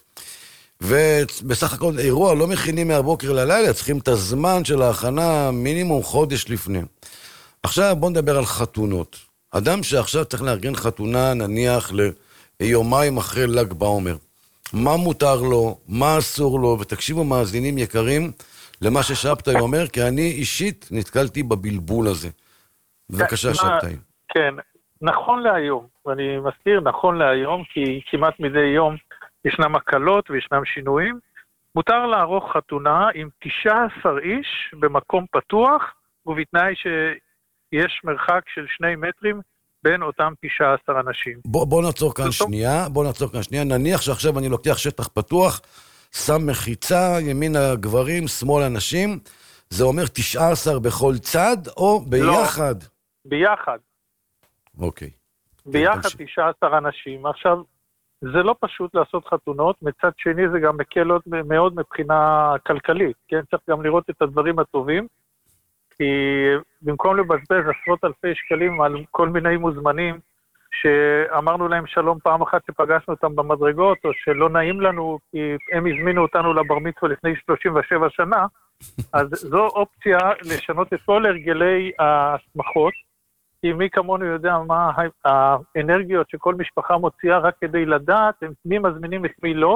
ובסך הכל אירוע לא מכינים מהבוקר ללילה, צריכים את הזמן של ההכנה מינימום חודש לפני. עכשיו בוא נדבר על חתונות. אדם שעכשיו צריך לארגן חתונה נניח ליומיים אחרי ל"ג בעומר. מה מותר לו, מה אסור לו, ותקשיבו מאזינים יקרים למה ששבתאי אומר, כי אני אישית נתקלתי בבלבול הזה. בבקשה שבתאי. כן, נכון להיום, ואני מזכיר נכון להיום, כי כמעט מדי יום ישנם הקלות וישנם שינויים, מותר לערוך חתונה עם תשעה עשר איש במקום פתוח, ובתנאי שיש מרחק של שני מטרים, בין אותם תשעה עשר אנשים. בוא, בוא נעצור כאן שנייה, בוא נעצור כאן שנייה, נניח שעכשיו אני לוקח שטח פתוח, שם מחיצה, ימין הגברים, שמאל הנשים, זה אומר תשעה עשר בכל צד, או ביחד? לא, ביחד. אוקיי. ביחד תשעה עשר אנשים. עכשיו, זה לא פשוט לעשות חתונות, מצד שני זה גם מקל מאוד מבחינה כלכלית, כן? צריך גם לראות את הדברים הטובים, כי במקום לבזבז עשרות אלפי שקלים על כל מיני מוזמנים שאמרנו להם שלום פעם אחת שפגשנו אותם במדרגות, או שלא נעים לנו כי הם הזמינו אותנו לבר מצווה לפני שלושים ושבע שנה, אז זו אופציה לשנות את כל הרגלי השמחות, כי מי כמונו יודע מה האנרגיות שכל משפחה מוציאה רק כדי לדעת מי מזמינים את מי לא,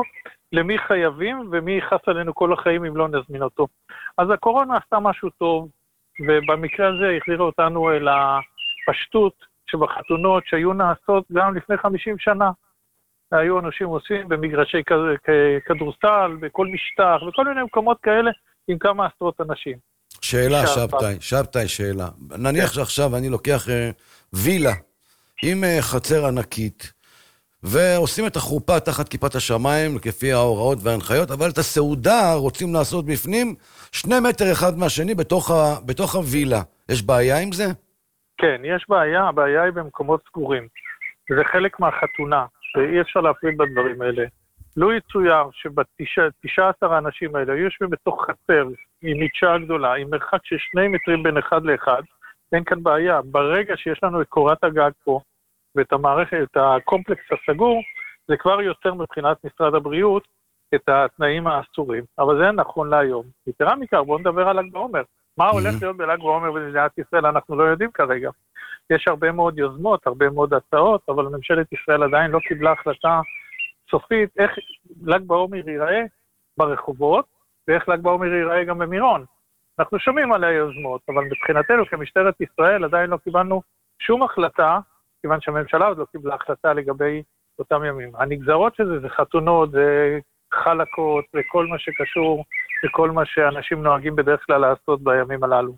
למי חייבים ומי ייחס עלינו כל החיים אם לא נזמין אותו. אז הקורונה עשתה משהו טוב, ובמקרה הזה החזירה אותנו אל הפשטות שבחתונות שהיו נעשות גם לפני חמישים שנה. היו אנשים עושים במגרשי כדורסל, בכל משטח, וכל מיני מקומות כאלה עם כמה עשרות אנשים. שאלה, שבתאי, שבתאי, שאלה. נניח שעכשיו אני לוקח אה, וילה עם אה, חצר ענקית, ועושים את החופה תחת כיפת השמיים, כפי ההוראות וההנחיות, אבל את הסעודה רוצים לעשות בפנים, שני מטר אחד מהשני בתוך, ה, בתוך הווילה. יש בעיה עם זה? כן, יש בעיה, הבעיה היא במקומות סגורים. זה חלק מהחתונה, שאי אפשר להפריד בדברים האלה. לא יצויר שבתשעה עשר האנשים האלה היו יושבים בתוך חצר עם מדשאה גדולה, עם מרחק של שני מטרים בין אחד לאחד, אין כאן בעיה. ברגע שיש לנו את קורת הגג פה, ואת המערכת, את הקומפלקס הסגור, זה כבר יוצר מבחינת משרד הבריאות את התנאים האסורים. אבל זה נכון להיום. יתרה מכך, בואו נדבר על ל"ג בעומר. מה הולך להיות בל"ג בעומר במדינת ישראל, אנחנו לא יודעים כרגע. יש הרבה מאוד יוזמות, הרבה מאוד הצעות, אבל ממשלת ישראל עדיין לא קיבלה החלטה סופית איך ל"ג בעומר ייראה ברחובות, ואיך ל"ג בעומר ייראה גם במירון. אנחנו שומעים על היוזמות, אבל מבחינתנו כמשטרת ישראל עדיין לא קיבלנו שום החלטה, כיוון שהממשלה עוד לא קיבלה החלטה לגבי אותם ימים. הנגזרות של זה זה חתונות, זה חלקות, וכל מה שקשור, וכל מה שאנשים נוהגים בדרך כלל לעשות בימים הללו.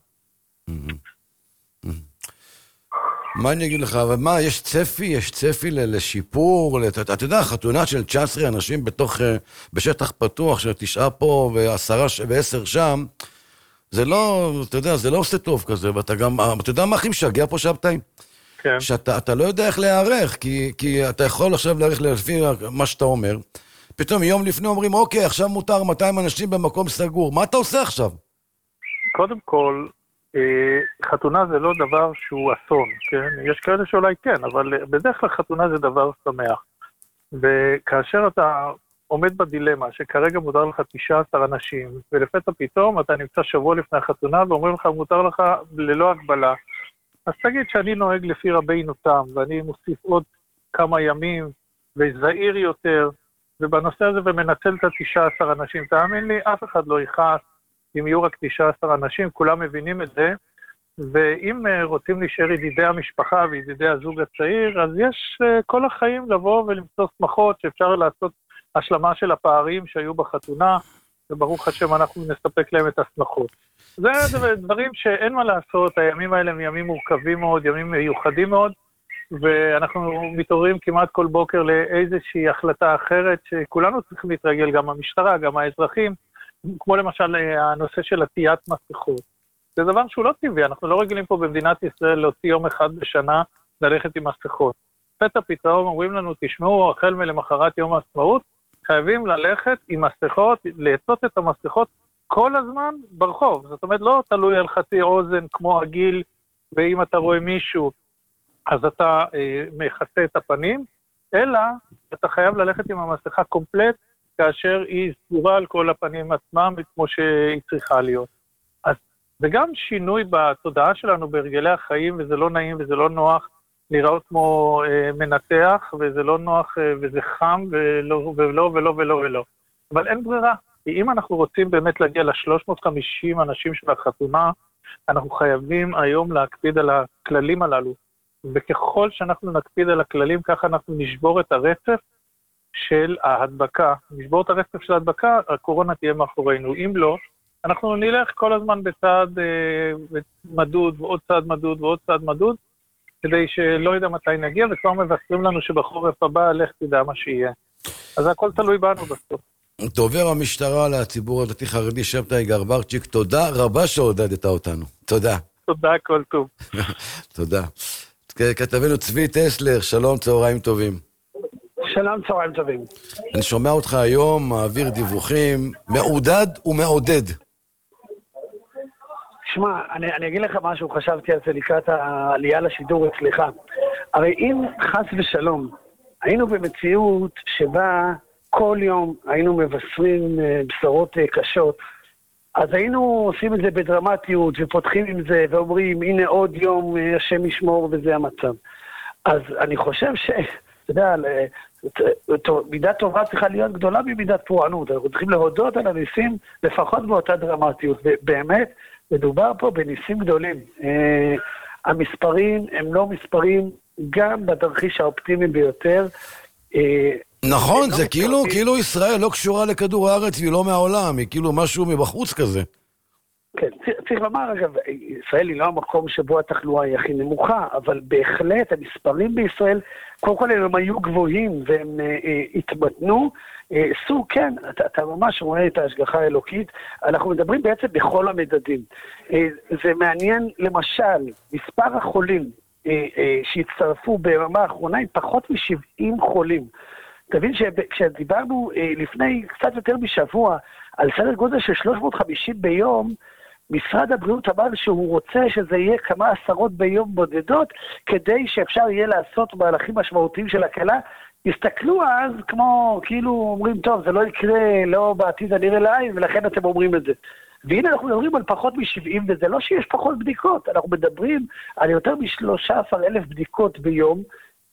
מה אני אגיד לך, אבל מה, יש צפי, יש צפי לשיפור, אתה יודע, חתונה של תשע עשרה אנשים בתוך, בשטח פתוח, של תשעה פה ועשרה ועשר שם, זה לא, אתה יודע, זה לא עושה טוב כזה, ואתה גם, אתה יודע מה הכי משגע פה שבתאי? כן. שאתה אתה לא יודע איך להיערך, כי, כי אתה יכול עכשיו להערך לפי מה שאתה אומר, פתאום יום לפני אומרים, אוקיי, עכשיו מותר מאתיים אנשים במקום סגור, מה אתה עושה עכשיו? קודם כל, חתונה זה לא דבר שהוא אסון, כן? יש כאלה שאולי כן, אבל בדרך כלל חתונה זה דבר שמח. וכאשר אתה עומד בדילמה שכרגע מותר לך תשעה עשר אנשים, ולפתע פתאום אתה נמצא שבוע לפני החתונה ואומרים לך מותר לך ללא הגבלה, אז תגיד שאני נוהג לפי רבינו תם, ואני מוסיף עוד כמה ימים וזהיר יותר, ובנושא הזה ומנצל את ה-תשעה עשר אנשים, תאמין לי, אף אחד לא יכעס אם יהיו רק תשעה עשר אנשים, כולם מבינים את זה, ואם רוצים להישאר ידידי המשפחה וידידי הזוג הצעיר, אז יש כל החיים לבוא ולמצוא שמחות שאפשר לעשות השלמה של הפערים שהיו בחתונה, וברוך השם אנחנו נספק להם את השמחות. זה דברים שאין מה לעשות, הימים האלה הם ימים מורכבים מאוד, ימים מיוחדים מאוד, ואנחנו מתעוררים כמעט כל בוקר לאיזושהי החלטה אחרת, שכולנו צריכים להתרגל, גם המשטרה, גם האזרחים, כמו למשל הנושא של עטיית מסכות. זה דבר שהוא לא טבעי, אנחנו לא רגילים פה במדינת ישראל להוציא יום אחד בשנה ללכת עם מסכות. פתע פתאום אומרים לנו, תשמעו, החל מלמחרת יום העצמאות, חייבים ללכת עם מסכות, לעשות את המסכות כל הזמן ברחוב. זאת אומרת, לא תלוי על חצי אוזן כמו הגיל, ואם אתה רואה מישהו, אז אתה אה, מכסה את הפנים, אלא אתה חייב ללכת עם המסכה קומפלט, כאשר היא סגורה על כל הפנים עצמם, כמו שהיא צריכה להיות. אז זה גם שינוי בתודעה שלנו, בהרגלי החיים, וזה לא נעים וזה לא נוח לראות כמו אה, מנתח, וזה לא נוח אה, וזה חם, ולא ולא ולא ולא ולא. אבל אין ברירה, כי אם אנחנו רוצים באמת להגיע ל-שלוש מאות וחמישים אנשים של החתונה, אנחנו חייבים היום להקפיד על הכללים הללו, וככל שאנחנו נקפיד על הכללים, ככה אנחנו נשבור את הרצף של ההדבקה. נשבור את הרצף של ההדבקה, הקורונה תהיה מאחורינו. אם לא, אנחנו נלך כל הזמן בצעד אה, מדוד, ועוד צעד מדוד, ועוד צעד מדוד, כדי שלא יודע מתי נגיע, וכבר מבשרים לנו שבחורף הבא, לך תדע מה שיהיה. אז הכל תלוי בנו בסוף. דובר המשטרה לציבור הדתי חרדי שבתאי גרברצ'יק, תודה רבה שעודדת אותנו. תודה. תודה, כל טוב. תודה. כתבנו צבי טסלר, שלום, צהריים טובים. שלום, צהריים טובים. אני שומע אותך היום, מעביר דיווחים, מעודד ומעודד. שמע, אני, אני אגיד לך משהו, חשבתי על זה לקראת העלייה לשידור אצלך. הרי אם חס ושלום, היינו במציאות שבה כל יום היינו מבשרים בשורות קשות, אז היינו עושים את זה בדרמטיות ופותחים עם זה ואומרים, הנה עוד יום השם ישמור וזה המצב. אז אני חושב ש... יודע, מידת טובה צריכה להיות גדולה ממידת פורענות, אנחנו צריכים להודות על הניסים לפחות באותה דרמטיות, באמת מדובר פה בניסים גדולים. המספרים הם לא מספרים גם בתרחיש האופטימי ביותר. נכון, זה כאילו, כאילו ישראל לא קשורה לכדור הארץ והיא לא מהעולם, היא כאילו משהו מבחוץ כזה. כן, צריך לומר, אגב, ישראל היא לא המקום שבו התחלואה היא הכי נמוכה, אבל בהחלט המספרים בישראל, קודם כל הם היו גבוהים והם אה, התמתנו, אה, סוג, כן, אתה, אתה ממש רואה את ההשגחה האלוקית, אנחנו מדברים בעצם בכל המדדים. אה, זה מעניין, למשל, מספר החולים אה, אה, שהצטרפו ביממה האחרונה עם פחות מ-שבעים חולים. תבין שכשדיברנו אה, לפני קצת יותר משבוע על סדר גודל של שלוש מאות וחמישים ביום, משרד הבריאות אמר שהוא רוצה שזה יהיה כמה עשרות ביום בודדות, כדי שאפשר יהיה לעשות מהלכים משמעותיים של הקלה. הסתכלו אז כמו, כאילו אומרים, טוב, זה לא יקרה, לא בעתיד הנראה לעין, ולכן אתם אומרים את זה. והנה אנחנו מדברים על פחות מ-שבעים, וזה לא שיש פחות בדיקות, אנחנו מדברים על יותר מ-שלושה עשר אלף בדיקות ביום,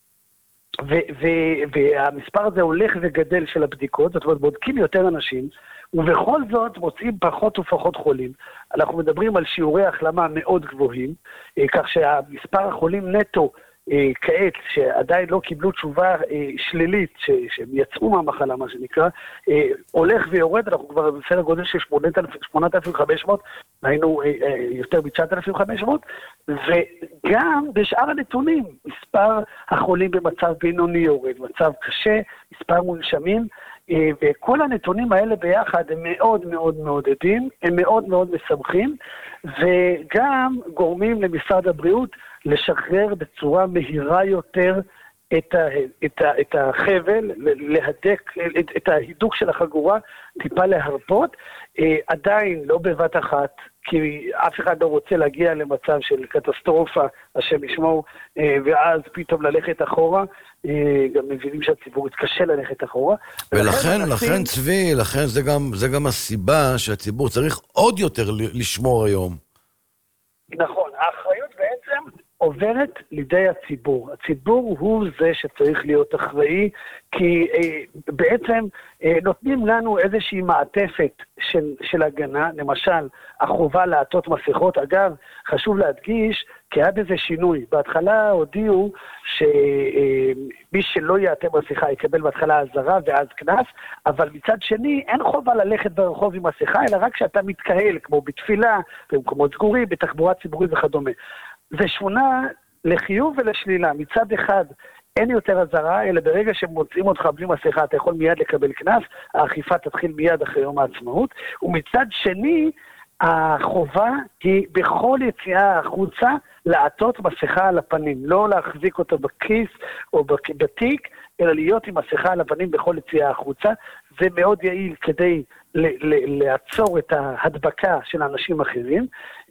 ו- ו- והמספר הזה הולך וגדל של הבדיקות, זאת אומרת, בודקים יותר אנשים, ובכל זאת מוצאים פחות ופחות חולים. אנחנו מדברים על שיעורי החלמה מאוד גבוהים, כך שהמספר החולים נטו כעת, שעדיין לא קיבלו תשובה שלילית, שהם יצאו מהמחלה, מה שנקרא, הולך ויורד, אנחנו כבר בסדר גודל של שמונת אלפים וחמש מאות, היינו יותר מ-תשעת אלפים וחמש מאות, וגם בשאר הנתונים, מספר החולים במצב בינוני יורד, מצב קשה, מספר מונשמים, וכל הנתונים האלה ביחד הם מאוד מאוד מעודדים, הם מאוד מאוד משמחים, וגם גורמים למשרד הבריאות לשחרר בצורה מהירה יותר את, ה, את, ה, את החבל, להדק, את, את ההידוק של החגורה, טיפה להרפות, עדיין לא בבת אחת, כי אף אחד לא רוצה להגיע למצב של קטסטרופה, השם ישמור, ואז פתאום ללכת אחורה, גם מבינים שהציבור יתקשה ללכת אחורה. ולכן, לכן צבי, לכן זה גם, זה גם הסיבה שהציבור צריך עוד יותר לשמור היום. נכון, האחריות בעצם עוברת לידי הציבור. הציבור הוא זה שצריך להיות אחראי, כי אה, בעצם אה, נותנים לנו איזושהי מעטפת של, של הגנה, למשל, החובה לעטות מסכות. אגב, חשוב להדגיש, כי היה בזה שינוי. בהתחלה הודיעו שמי שלא יעטה מסכה יקבל בהתחלה הזרה ואז כנס, אבל מצד שני אין חובה ללכת ברחוב עם מסכה, אלא רק שאתה מתקהל, כמו בתפילה, במקומות סגורים, בתחבורה ציבורית וכדומה. זה שונה לחיוב ולשלילה. מצד אחד אין יותר הזרה, אלא ברגע שמוצאים אותך בלי מסכה, אתה יכול מיד לקבל כנס, האכיפה תתחיל מיד אחרי יום העצמאות, ומצד שני, החובה היא בכל יציאה החוצה לעטות מסכה על הפנים, לא להחזיק אותה בכיס או בתיק, אלא להיות עם מסכה על הפנים בכל יציאה החוצה. זה מאוד יעיל כדי ל- ל- לעצור את ההדבקה של אנשים אחרים,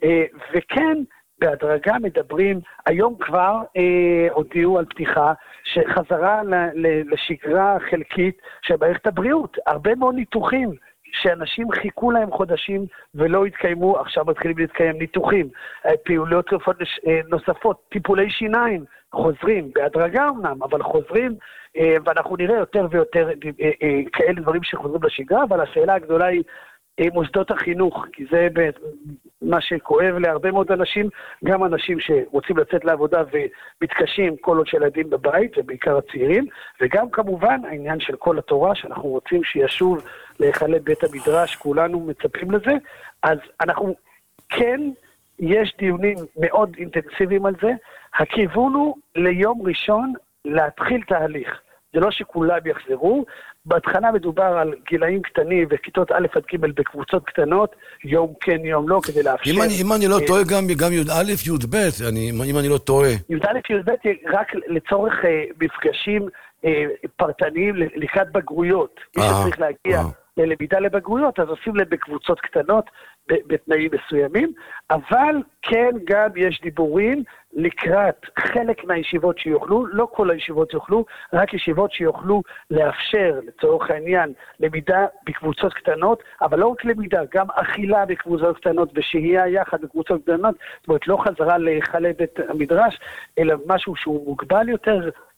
וכן, בהדרגה מדברים, היום כבר אה, הודיעו על פתיחה שחזרה ל, ל, לשגרה חלקית של מערכת הבריאות. הרבה מאוד ניתוחים שאנשים חיכו להם חודשים ולא התקיימו, עכשיו מתחילים להתקיים ניתוחים, פעילויות נוספות, טיפולי שיניים, חוזרים, בהדרגה אמנם, אבל חוזרים, אה, ואנחנו נראה יותר ויותר אה, אה, כאלה דברים שחוזרים לשגרה, אבל השאלה הגדולה היא, מוסדות החינוך, כי זה מה שכואב להרבה מאוד אנשים, גם אנשים שרוצים לצאת לעבודה ומתקשים כל עוד שילדים בבית, ובעיקר הצעירים, וגם כמובן העניין של כל התורה, שאנחנו רוצים שישוב להיכלי בית המדרש, כולנו מצפים לזה, אז אנחנו כן, יש דיונים מאוד אינטנסיביים על זה, הכיוון הוא ליום ראשון להתחיל תהליך. זה לא שכולם יחזרו, בהתחלה מדובר על גילאים קטנים וכיתות א' עד ג' בקבוצות קטנות, יום כן יום לא, כדי לאפשר. אם אני, אם אני לא טועה גם, גם י' א' י' ב', אני, אם אני לא טועה. י' א' י' ב' רק לצורך uh, מפגשים uh, פרטניים לקראת בגרויות. מי שצריך להגיע ללמידה לבגרויות, אז עושים להם בקבוצות קטנות, בתנאים מסוימים, אבל כן גם יש דיבורים לקראת חלק מהישיבות שיוכלו, לא כל הישיבות יוכלו, רק ישיבות שיוכלו לאפשר לצורך העניין למידה בקבוצות קטנות, אבל לא רק למידה, גם אכילה בקבוצות קטנות ושהייה יחד בקבוצות קטנות, זאת אומרת לא חזרה להיכלי בית המדרש, אלא משהו שהוא מוגבל יותר,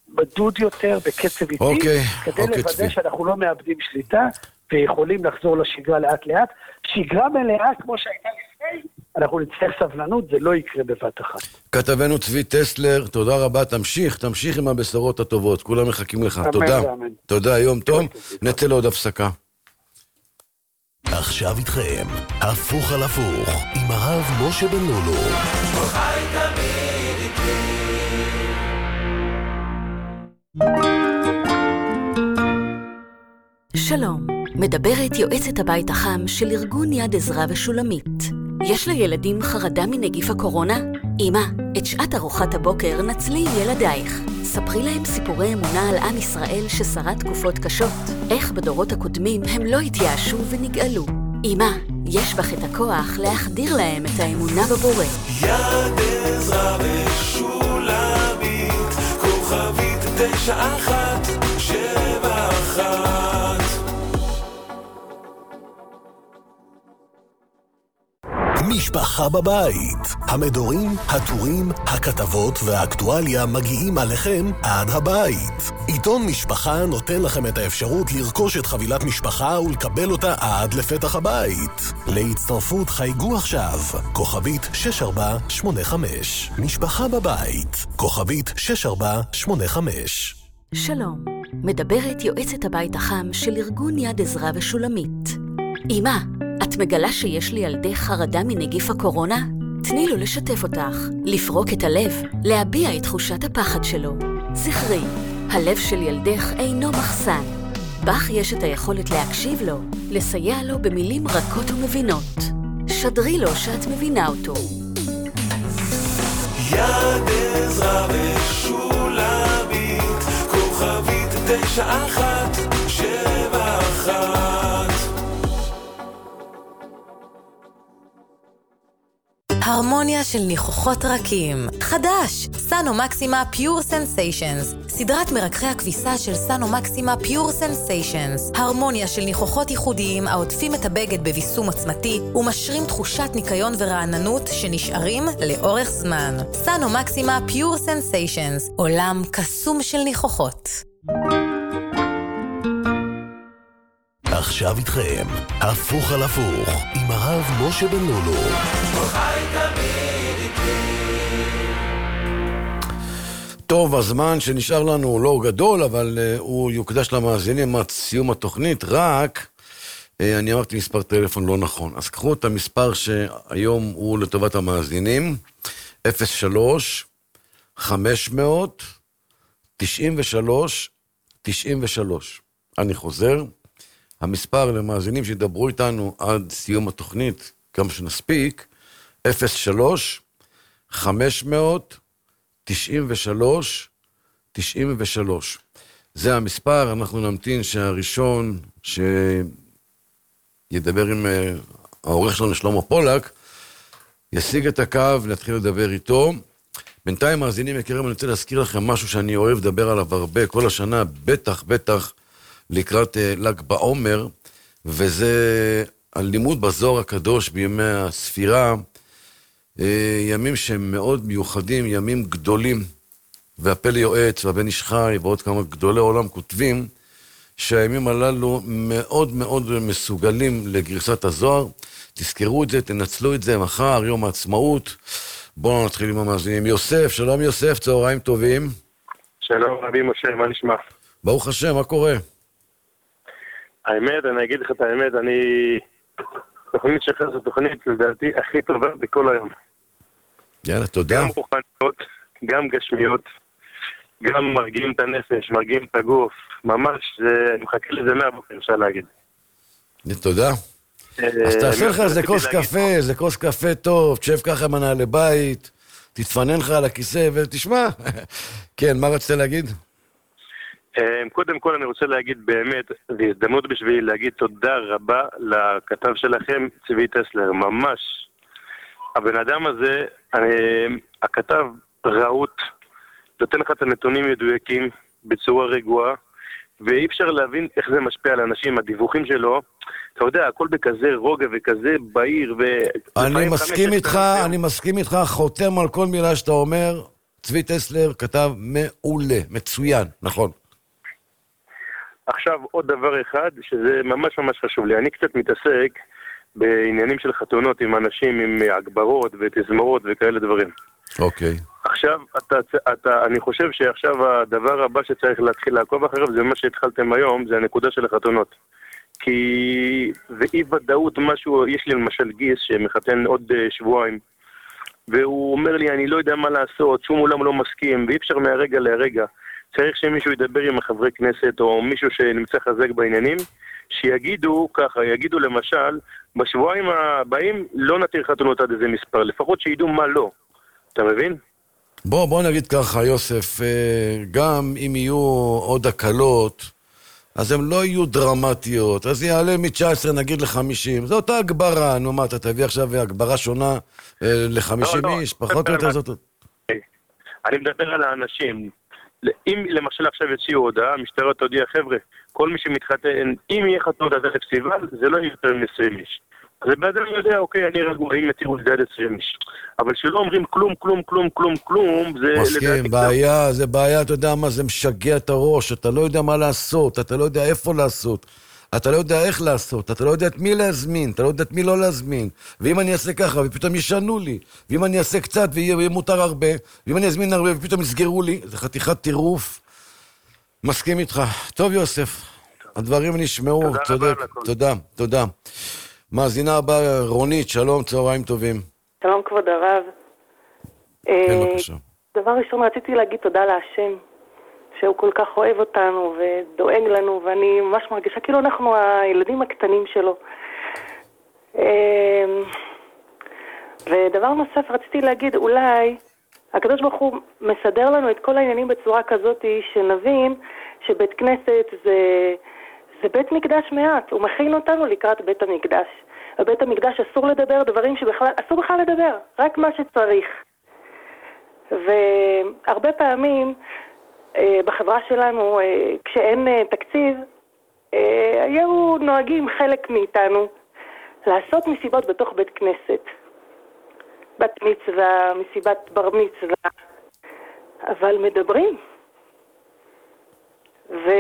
מדוד יותר, בקצב איטי, אוקיי, כדי אוקיי, לוודא צבי. שאנחנו לא מאבדים שליטה, ויכולים לחזור לשגרה לאט לאט. שגרה מלאה כמו שהייתה לפני, אנחנו נצטרך סבלנות, זה לא יקרה בבת אחת. כתבנו צבי טסלר, תודה רבה, תמשיך, תמשיך עם הבשורות הטובות, כולם מחכים לך, אמן תודה. ואמן. תודה, יום טוב, נצא לעוד הפסקה. עכשיו איתכם, הפוך על הפוך, עם הרב משה בן לולו. חי תמיד איתי. שלום, מדברת יועצת הבית החם של ארגון יד עזרא ושולמית. יש לילדים חרדה מנגיף הקורונה? אמא, את שעת ארוחת הבוקר נצלי עם ילדייך. ספרי להם סיפורי אמונה על עם ישראל ששרד תקופות קשות. איך בדורות הקודמים הם לא התייאשו ונגאלו. אמא, יש בך את הכוח להחדיר להם את האמונה בבורא. יד עזרא ושולמית, כוכבית תשע אחת שבע אחת. משפחה בבית. המדורים, הטורים, הכתבות והאקטואליה מגיעים עליכם עד הבית. עיתון משפחה נותן לכם את האפשרות לרכוש את חבילת משפחה ולקבל אותה עד לפתח הבית. להצטרפות חייגו עכשיו, כוכבית שש ארבע שמונה חמש. משפחה בבית, כוכבית שש ארבע שמונה חמש. שלום, מדברת יועצת הבית החם של ארגון יד עזרא ושולמית. אמא, את מגלה שיש לי ילדי חרדה מנגיף הקורונה? תני לו לשתף אותך, לפרוק את הלב, להביע את תחושת הפחד שלו. זכרי, הלב של ילדך אינו מחסן. בך יש את היכולת להקשיב לו, לסייע לו במילים רכות ומבינות. שדרי לו שאת מבינה אותו. יד עזרא ושולמית, כוכבית תשע אחת שבע אחת. הרמוניה של ניחוחות רכים. חדש! סאנו מקסימה פיור סנסיישנס. סדרת מרקחי הכביסה של סאנו מקסימה פיור סנסיישנס. הרמוניה של ניחוחות ייחודיים העוטפים את הבגד בביסום עוצמתי ומשרים תחושת ניקיון ורעננות שנשארים לאורך זמן. סאנו מקסימה פיור סנסיישנס. עולם קסום של ניחוחות. עכשיו איתכם, הפוך על הפוך, עם הרב משה בן לולו. חי תמיד איתי. טוב, הזמן שנשאר לנו הוא לא גדול, אבל uh, הוא יוקדש למאזינים עד סיום התוכנית, רק uh, אני אמרתי מספר טלפון לא נכון. אז קחו את המספר שהיום הוא לטובת המאזינים, אפס שלוש חמש מאות תשעים ושלוש תשעים ושלוש. אני חוזר, המספר למאזינים שידברו איתנו עד סיום התוכנית, כמה שנספיק, אפס שלוש חמש מאות תשעים ושלוש תשעים ושלוש. זה המספר, אנחנו נמתין שהראשון שידבר עם העורך שלנו שלמה פולק, ישיג את הקו ונתחיל לדבר איתו. בינתיים מאזינים יקרים, אני רוצה להזכיר לכם משהו שאני אוהב לדבר עליו הרבה, כל השנה, בטח, בטח, לקראת uh, ל"ג בעומר, וזה הלימוד בזוהר הקדוש בימי הספירה, uh, ימים שהם מאוד מיוחדים, ימים גדולים, והפלא יועץ והבן איש חי ועוד כמה גדולי עולם כותבים, שהימים הללו מאוד מאוד מסוגלים לגרסת הזוהר. תזכרו את זה, תנצלו את זה, מחר, יום העצמאות. בואו נתחיל עם המאזינים. יוסף, שלום יוסף, צהריים טובים. שלום רבי משה, מה נשמע? ברוך השם, מה קורה? האמת, אני אגיד לך את האמת, אני... תוכנית שחר זו תוכנית, לדעתי, הכי טובה בכל היום. יאללה, תודה. גם רוחניות, גם גשמיות, גם מרגיעים את הנפש, מרגיעים את הגוף, ממש, זה... אני מחכה לזה מהבוקר, אפשר להגיד. תודה. אז תעשה לך איזה כוס קפה, איזה כוס קפה טוב, תשב ככה מנהלי בית, תתפנן לך על הכיסא ותשמע. כן, מה רצית להגיד? קודם כל אני רוצה להגיד באמת, והזדמנות בשביל להגיד תודה רבה לכתב שלכם, צבי טסלר, ממש. הבן אדם הזה, אני, הכתב רעות, נותן לך את הנתונים מדויקים בצורה רגועה, ואי אפשר להבין איך זה משפיע על אנשים, הדיווחים שלו, אתה יודע, הכל בכזה רוגע וכזה בהיר, ו... אני מסכים איתך, אני מסכים איתך, חותם על כל מילה שאתה אומר, צבי טסלר כתב מעולה, מצוין, נכון. עכשיו עוד דבר אחד, שזה ממש ממש חשוב לי. אני קצת מתעסק בעניינים של חתונות עם אנשים עם הגברות ותזמורות וכאלה דברים. אוקיי. עכשיו, אתה, אתה, אני חושב שעכשיו הדבר הבא שצריך להתחיל לעקוב אחריו, זה מה שהתחלתם היום, זה הנקודה של החתונות. כי זה אי ודאות משהו, יש לי למשל גיס שמחתן עוד שבועיים, והוא אומר לי, אני לא יודע מה לעשות, שום עולם לא מסכים, ואי אפשר מהרגע להרגע. צריך שמישהו ידבר עם החברי כנסת, או מישהו שנמצא חזק בעניינים, שיגידו ככה, יגידו למשל, בשבועיים הבאים לא נתיר חתונות עד איזה מספר, לפחות שידעו מה לא. אתה מבין? בוא, בוא נגיד ככה, יוסף, גם אם יהיו עוד הקלות, אז הן לא יהיו דרמטיות, אז יעלה מ-תשע עשרה נגיד ל-חמישים, זו אותה הגברה, נו מה, אתה תביא עכשיו הגברה שונה ל-חמישים לא, איש, לא, פחות או יותר זאת... אני מדבר על האנשים, אם למשל עכשיו יציעו הודעה, המשטרה תודיע, חבר'ה, כל מי שמתחתן, אם יהיה חתונות עד הפסטיבל, זה לא יהיה יותר מ-עשרים איש. אז באדם יודע, אוקיי, אני רגוע, אם יתירו את זה עד עשרים איש. אבל שלא אומרים כלום, כלום, כלום, כלום, כלום, זה... מסכים, בעיה, זה בעיה, אתה יודע מה, זה משגע את הראש, אתה לא יודע מה לעשות, אתה לא יודע איפה לעשות, אתה לא יודע איך לעשות, אתה לא יודע את מי להזמין, אתה לא יודע את מי לא להזמין, ואם אני אעשה ככה, ופתאום ישנו לי, ואם אני אעשה קצת, ויהיה מותר הרבה, ואם אני אזמין הרבה, ופתאום יסגרו לי, זה חתיכת טירוף. מסכים איתך. טוב, יוסף, הדברים נשמעו, צודק, תודה, תודה. מאזינה הבאה, רונית, שלום, צהריים טובים. שלום כבוד הרב. כן, בבקשה. דבר ראשון, רציתי להגיד תודה להשם, שהוא כל כך אוהב אותנו ודואג לנו, ואני ממש מרגישה כאילו אנחנו הילדים הקטנים שלו. ודבר נוסף, רציתי להגיד, אולי הקדוש ברוך הוא מסדר לנו את כל העניינים בצורה כזאת, שנבין שבית כנסת זה... זה בית מקדש מעט, הוא מכין אותנו לקראת בית המקדש. בבית המקדש אסור לדבר דברים שבכלל, אסור בכלל לדבר, רק מה שצריך. והרבה פעמים אה, בחברה שלנו, אה, כשאין אה, תקציב, אה, היו נוהגים חלק מאיתנו לעשות מסיבות בתוך בית כנסת. בת מצווה, מסיבת בר מצווה, אבל מדברים. ו...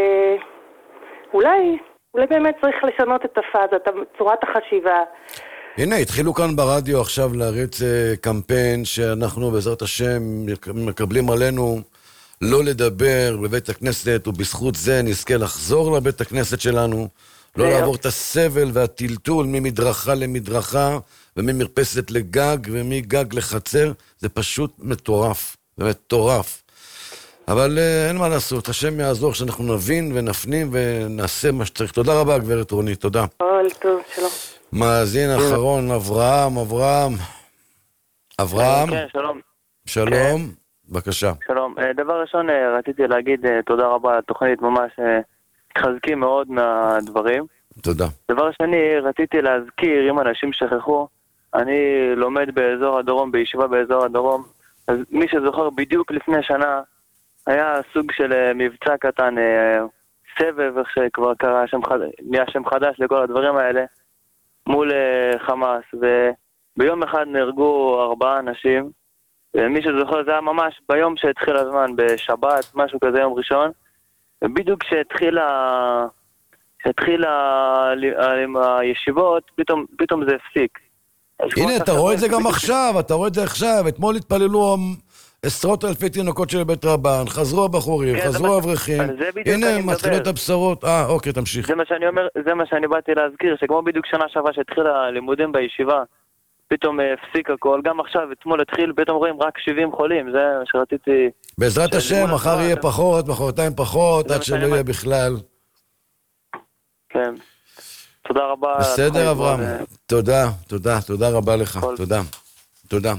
אולי, אולי באמת צריך לשנות את הפאזה, את צורת החשיבה. הנה, התחילו כאן ברדיו עכשיו להריץ קמפיין שאנחנו בעזרת השם מקבלים עלינו לא לדבר בבית הכנסת, ובזכות זה נזכה לחזור לבית הכנסת שלנו, לא לעבור את הסבל והטלטול ממדרכה למדרכה, וממרפסת לגג ומגג לחצר. זה פשוט מטורף, זה מטורף. אבל uh, אין מה לעשות, השם יעזור שאנחנו נבין ונפנים ונעשה מה שצריך. תודה רבה, גברת רונית, תודה. כל טוב, שלום. מאזין אחרון, אברהם, אברהם. אברהם? כן, שלום. שלום, בבקשה. שלום. דבר ראשון, רציתי להגיד תודה רבה על התוכנית, ממש חזקים מאוד מהדברים. תודה. דבר שני, רציתי להזכיר, אם אנשים שכחו, אני לומד באזור הדרום, בישיבה באזור הדרום, אז מי שזוכר בדיוק לפני שנה, היה סוג של מבצע קטן, סבב, איך שכבר קרה, נהיה שם חדש לכל הדברים האלה, מול חמאס, וביום אחד נהרגו ארבעה אנשים, ומי שזוכר זה היה ממש ביום שהתחיל הזמן, בשבת, משהו כזה יום ראשון, ובדיוק שהתחילה, שהתחילה עם הישיבות, פתאום, פתאום זה הפסיק. הנה, אתה רואה את זה גם עכשיו, אתה רואה את זה עכשיו, אתמול התפללו עשרות אלפי תינוקות של בית רבן, חזרו הבחורים, חזרו האברכים, הנה מתחילות הבשורות. אה, אוקיי, תמשיך. זה מה שאני אומר, זה מה שאני באתי להזכיר, שכמו בדיוק שנה שעברה שהתחילה לימודים בישיבה, פתאום הפסיק הכל, גם עכשיו, אתמול התחיל, פתאום רואים רק שבעים חולים, זה מה שרציתי... בעזרת השם, מחר יהיה פחות, מחרתיים פחות, עד שלא יהיה בכלל. כן. תודה רבה. בסדר, אברהם. תודה, תודה, תודה רבה לך. תודה. תודה.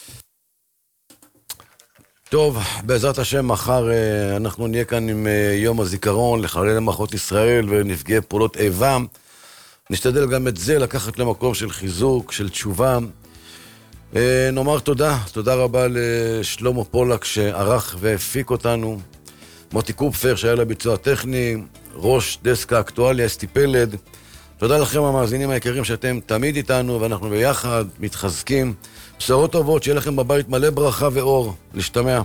טוב, בעזרת השם, מחר אנחנו נהיה כאן עם יום הזיכרון לחללי מערכות ישראל ונפגעי פעולות איבה. נשתדל גם את זה לקחת למקום של חיזוק, של תשובה. נאמר תודה, תודה רבה לשלמה פולק שערך והפיק אותנו, מוטי קופפר שהיה לביצוע טכני, ראש דסק האקטואליה אסתי פלד, תודה לכם המאזינים היקרים שאתם תמיד איתנו, ואנחנו ביחד מתחזקים. בשורות טובות, שיהיה לכם בבית מלא ברכה ואור. להשתמע.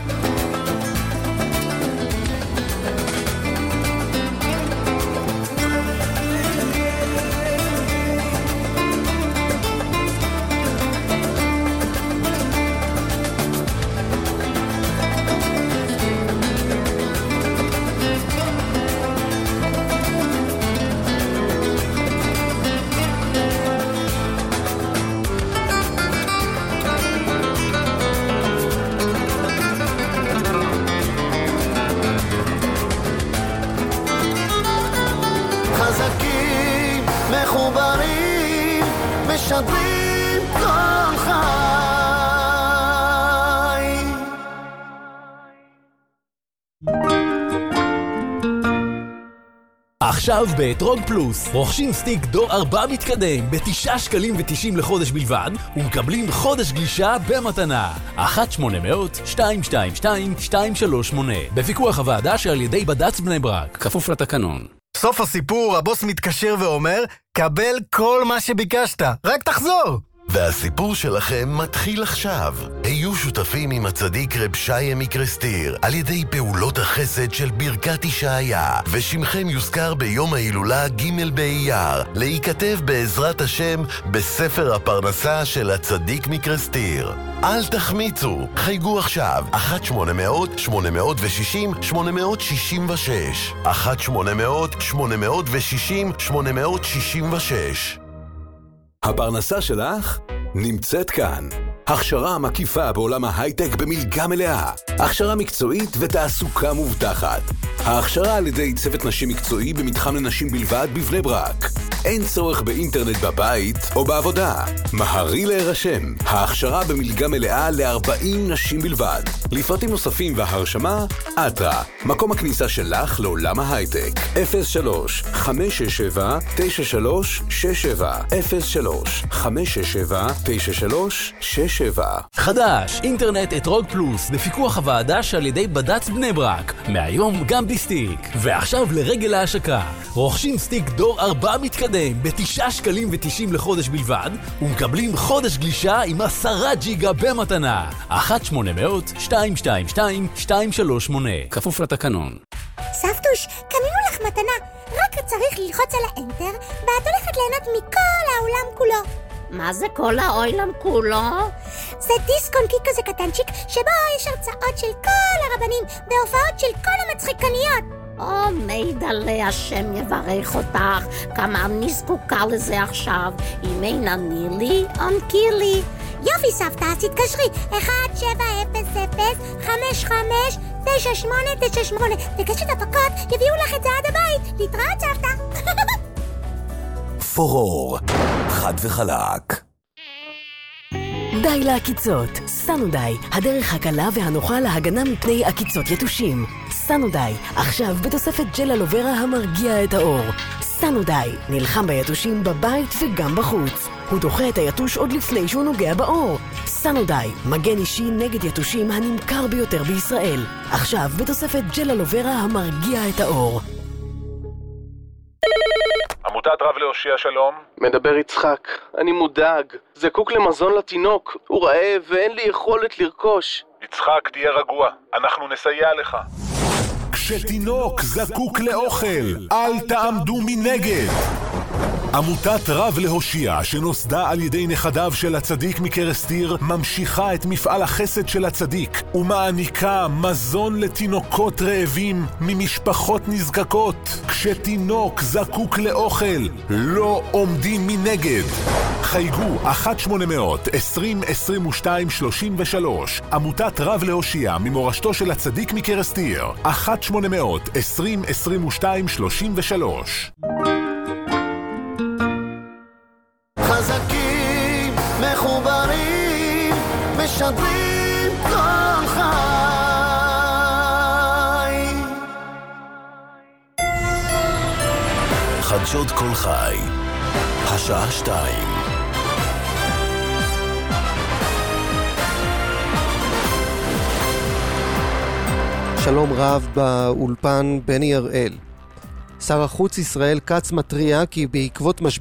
עכשיו באתרוג פלוס, רוכשים סטיק דור ארבע מתקדם בתשעה שקלים ותשעים לחודש בלבד, ומקבלים חודש גלישה במתנה. אחת שמונה מאות שתיים שתיים שתיים שתיים שלוש שמונה. בפיקוח הוועדה שעל ידי בד"ץ בני ברק, כפוף לתקנון. סוף הסיפור, הבוס מתקשר ואומר, קבל כל מה שביקשת, רק תחזור. והסיפור שלכם מתחיל עכשיו. היו שותפים עם הצדיק רב שיה מקרסטיר על ידי פעולות החסד של ברכת ישעיה, ושמכם יוזכר ביום ההילולה ג' באייר, להיכתב בעזרת השם בספר הפרנסה של הצדיק מקרסטיר. אל תחמיצו, חייגו עכשיו אחת שמונה מאות שמונה שש שמונה שמונה שש שש אחת שמונה מאות שמונה שש שמונה שש שש. הפרנסה שלך נמצאת כאן. הכשרה מקיפה בעולם ההייטק במלגה מלאה. הכשרה מקצועית ותעסוקה מובטחת. ההכשרה על ידי צוות נשים מקצועי במתחם לנשים בלבד בבני ברק. אין צורך באינטרנט בבית או בעבודה. מהרי להירשם. ההכשרה במלגה מלאה ל-ארבעים נשים בלבד. לפרטים נוספים והרשמה, אטרה. מקום הכניסה שלך לעולם ההייטק. אפס שלוש חמש שש שבע תשע שלוש שש שבע אפס שלוש חמש שש שבע תשע שלוש שש שבע. חדש, אינטרנט אתרוג פלוס, בפיקוח הוועדה שעל ידי בד"ץ בני ברק. מהיום גם בסטיק. ועכשיו לרגל ההשקה. רוכשים סטיק דור ארבע מתקדם בתשעה שקלים ותשעים לחודש בלבד, ומקבלים חודש גלישה עם עשרה ג'יגה במתנה. אחת שמונה מאות שתיים שתיים שתיים שתיים שלוש שמונה. כפוף לתקנון. סבתוש, קנינו לך מתנה. רק צריך ללחוץ על האנטר, ואת הולכת ליהנות מכל העולם כולו. מה זה כל העולם כולו? זה דיסק און קי כזה קטנצ'יק, שבו יש הרצאות של כל הרבנים, והופעות של כל המצחיקניות. או מידלה, השם יברך אותך, כמה אני זקוקה לזה עכשיו. אם אין אני לי, אנקי לי. יופי סבתא, אז תתקשרי, אחת שבע אפס אפס חמש חמש תשע שמונה תשע שמונה. וקשת הפקות יביאו לך את זה עד הבית. להתראות סבתא. פורור, חד וחלק. די לעקיצות, סנודיי, הדרך הקלה והנוחה להגנה מפני עקיצות יתושים. סנודיי, עכשיו בתוספת ג'ל אלוברה המרגיע את האור. סנודיי, נלחם ביתושים בבית וגם בחוץ. הוא דוחה את היתוש עוד לפני שהוא נוגע באור. סנודיי, מגן אישי נגד יתושים הנמכר ביותר בישראל. עכשיו בתוספת ג'ל אלוברה המרגיע את האור. עמותת רב להושיע שלום. מדבר יצחק, אני מודאג. זקוק למזון לתינוק, הוא רעב ואין לי יכולת לרכוש. יצחק, תהיה רגוע, אנחנו נסייע לך. כשתינוק זקוק לאוכל, אל תעמדו מנגד. עמותת רב להושיע, שנוסדה על ידי נכדיו של הצדיק מקרסטיר, ממשיכה את מפעל החסד של הצדיק ומעניקה מזון לתינוקות רעבים ממשפחות נזקקות. כשתינוק זקוק לאוכל, לא עומדים מנגד. חייגו אחת שמונה מאות עשרים עשרים ושתיים שלושים ושלוש. עמותת רב להושיע ממורשתו של הצדיק מקרסטיר. אחת שמונה מאות עשרים עשרים ושתיים שלושים ושלוש. חזקים, מחוברים, משדרים כל חי. חדשות כל חי, השעה שתיים. שלום רב באולפן בני הראל. שר החוץ ישראל כץ מטריע כי בעקבות משבר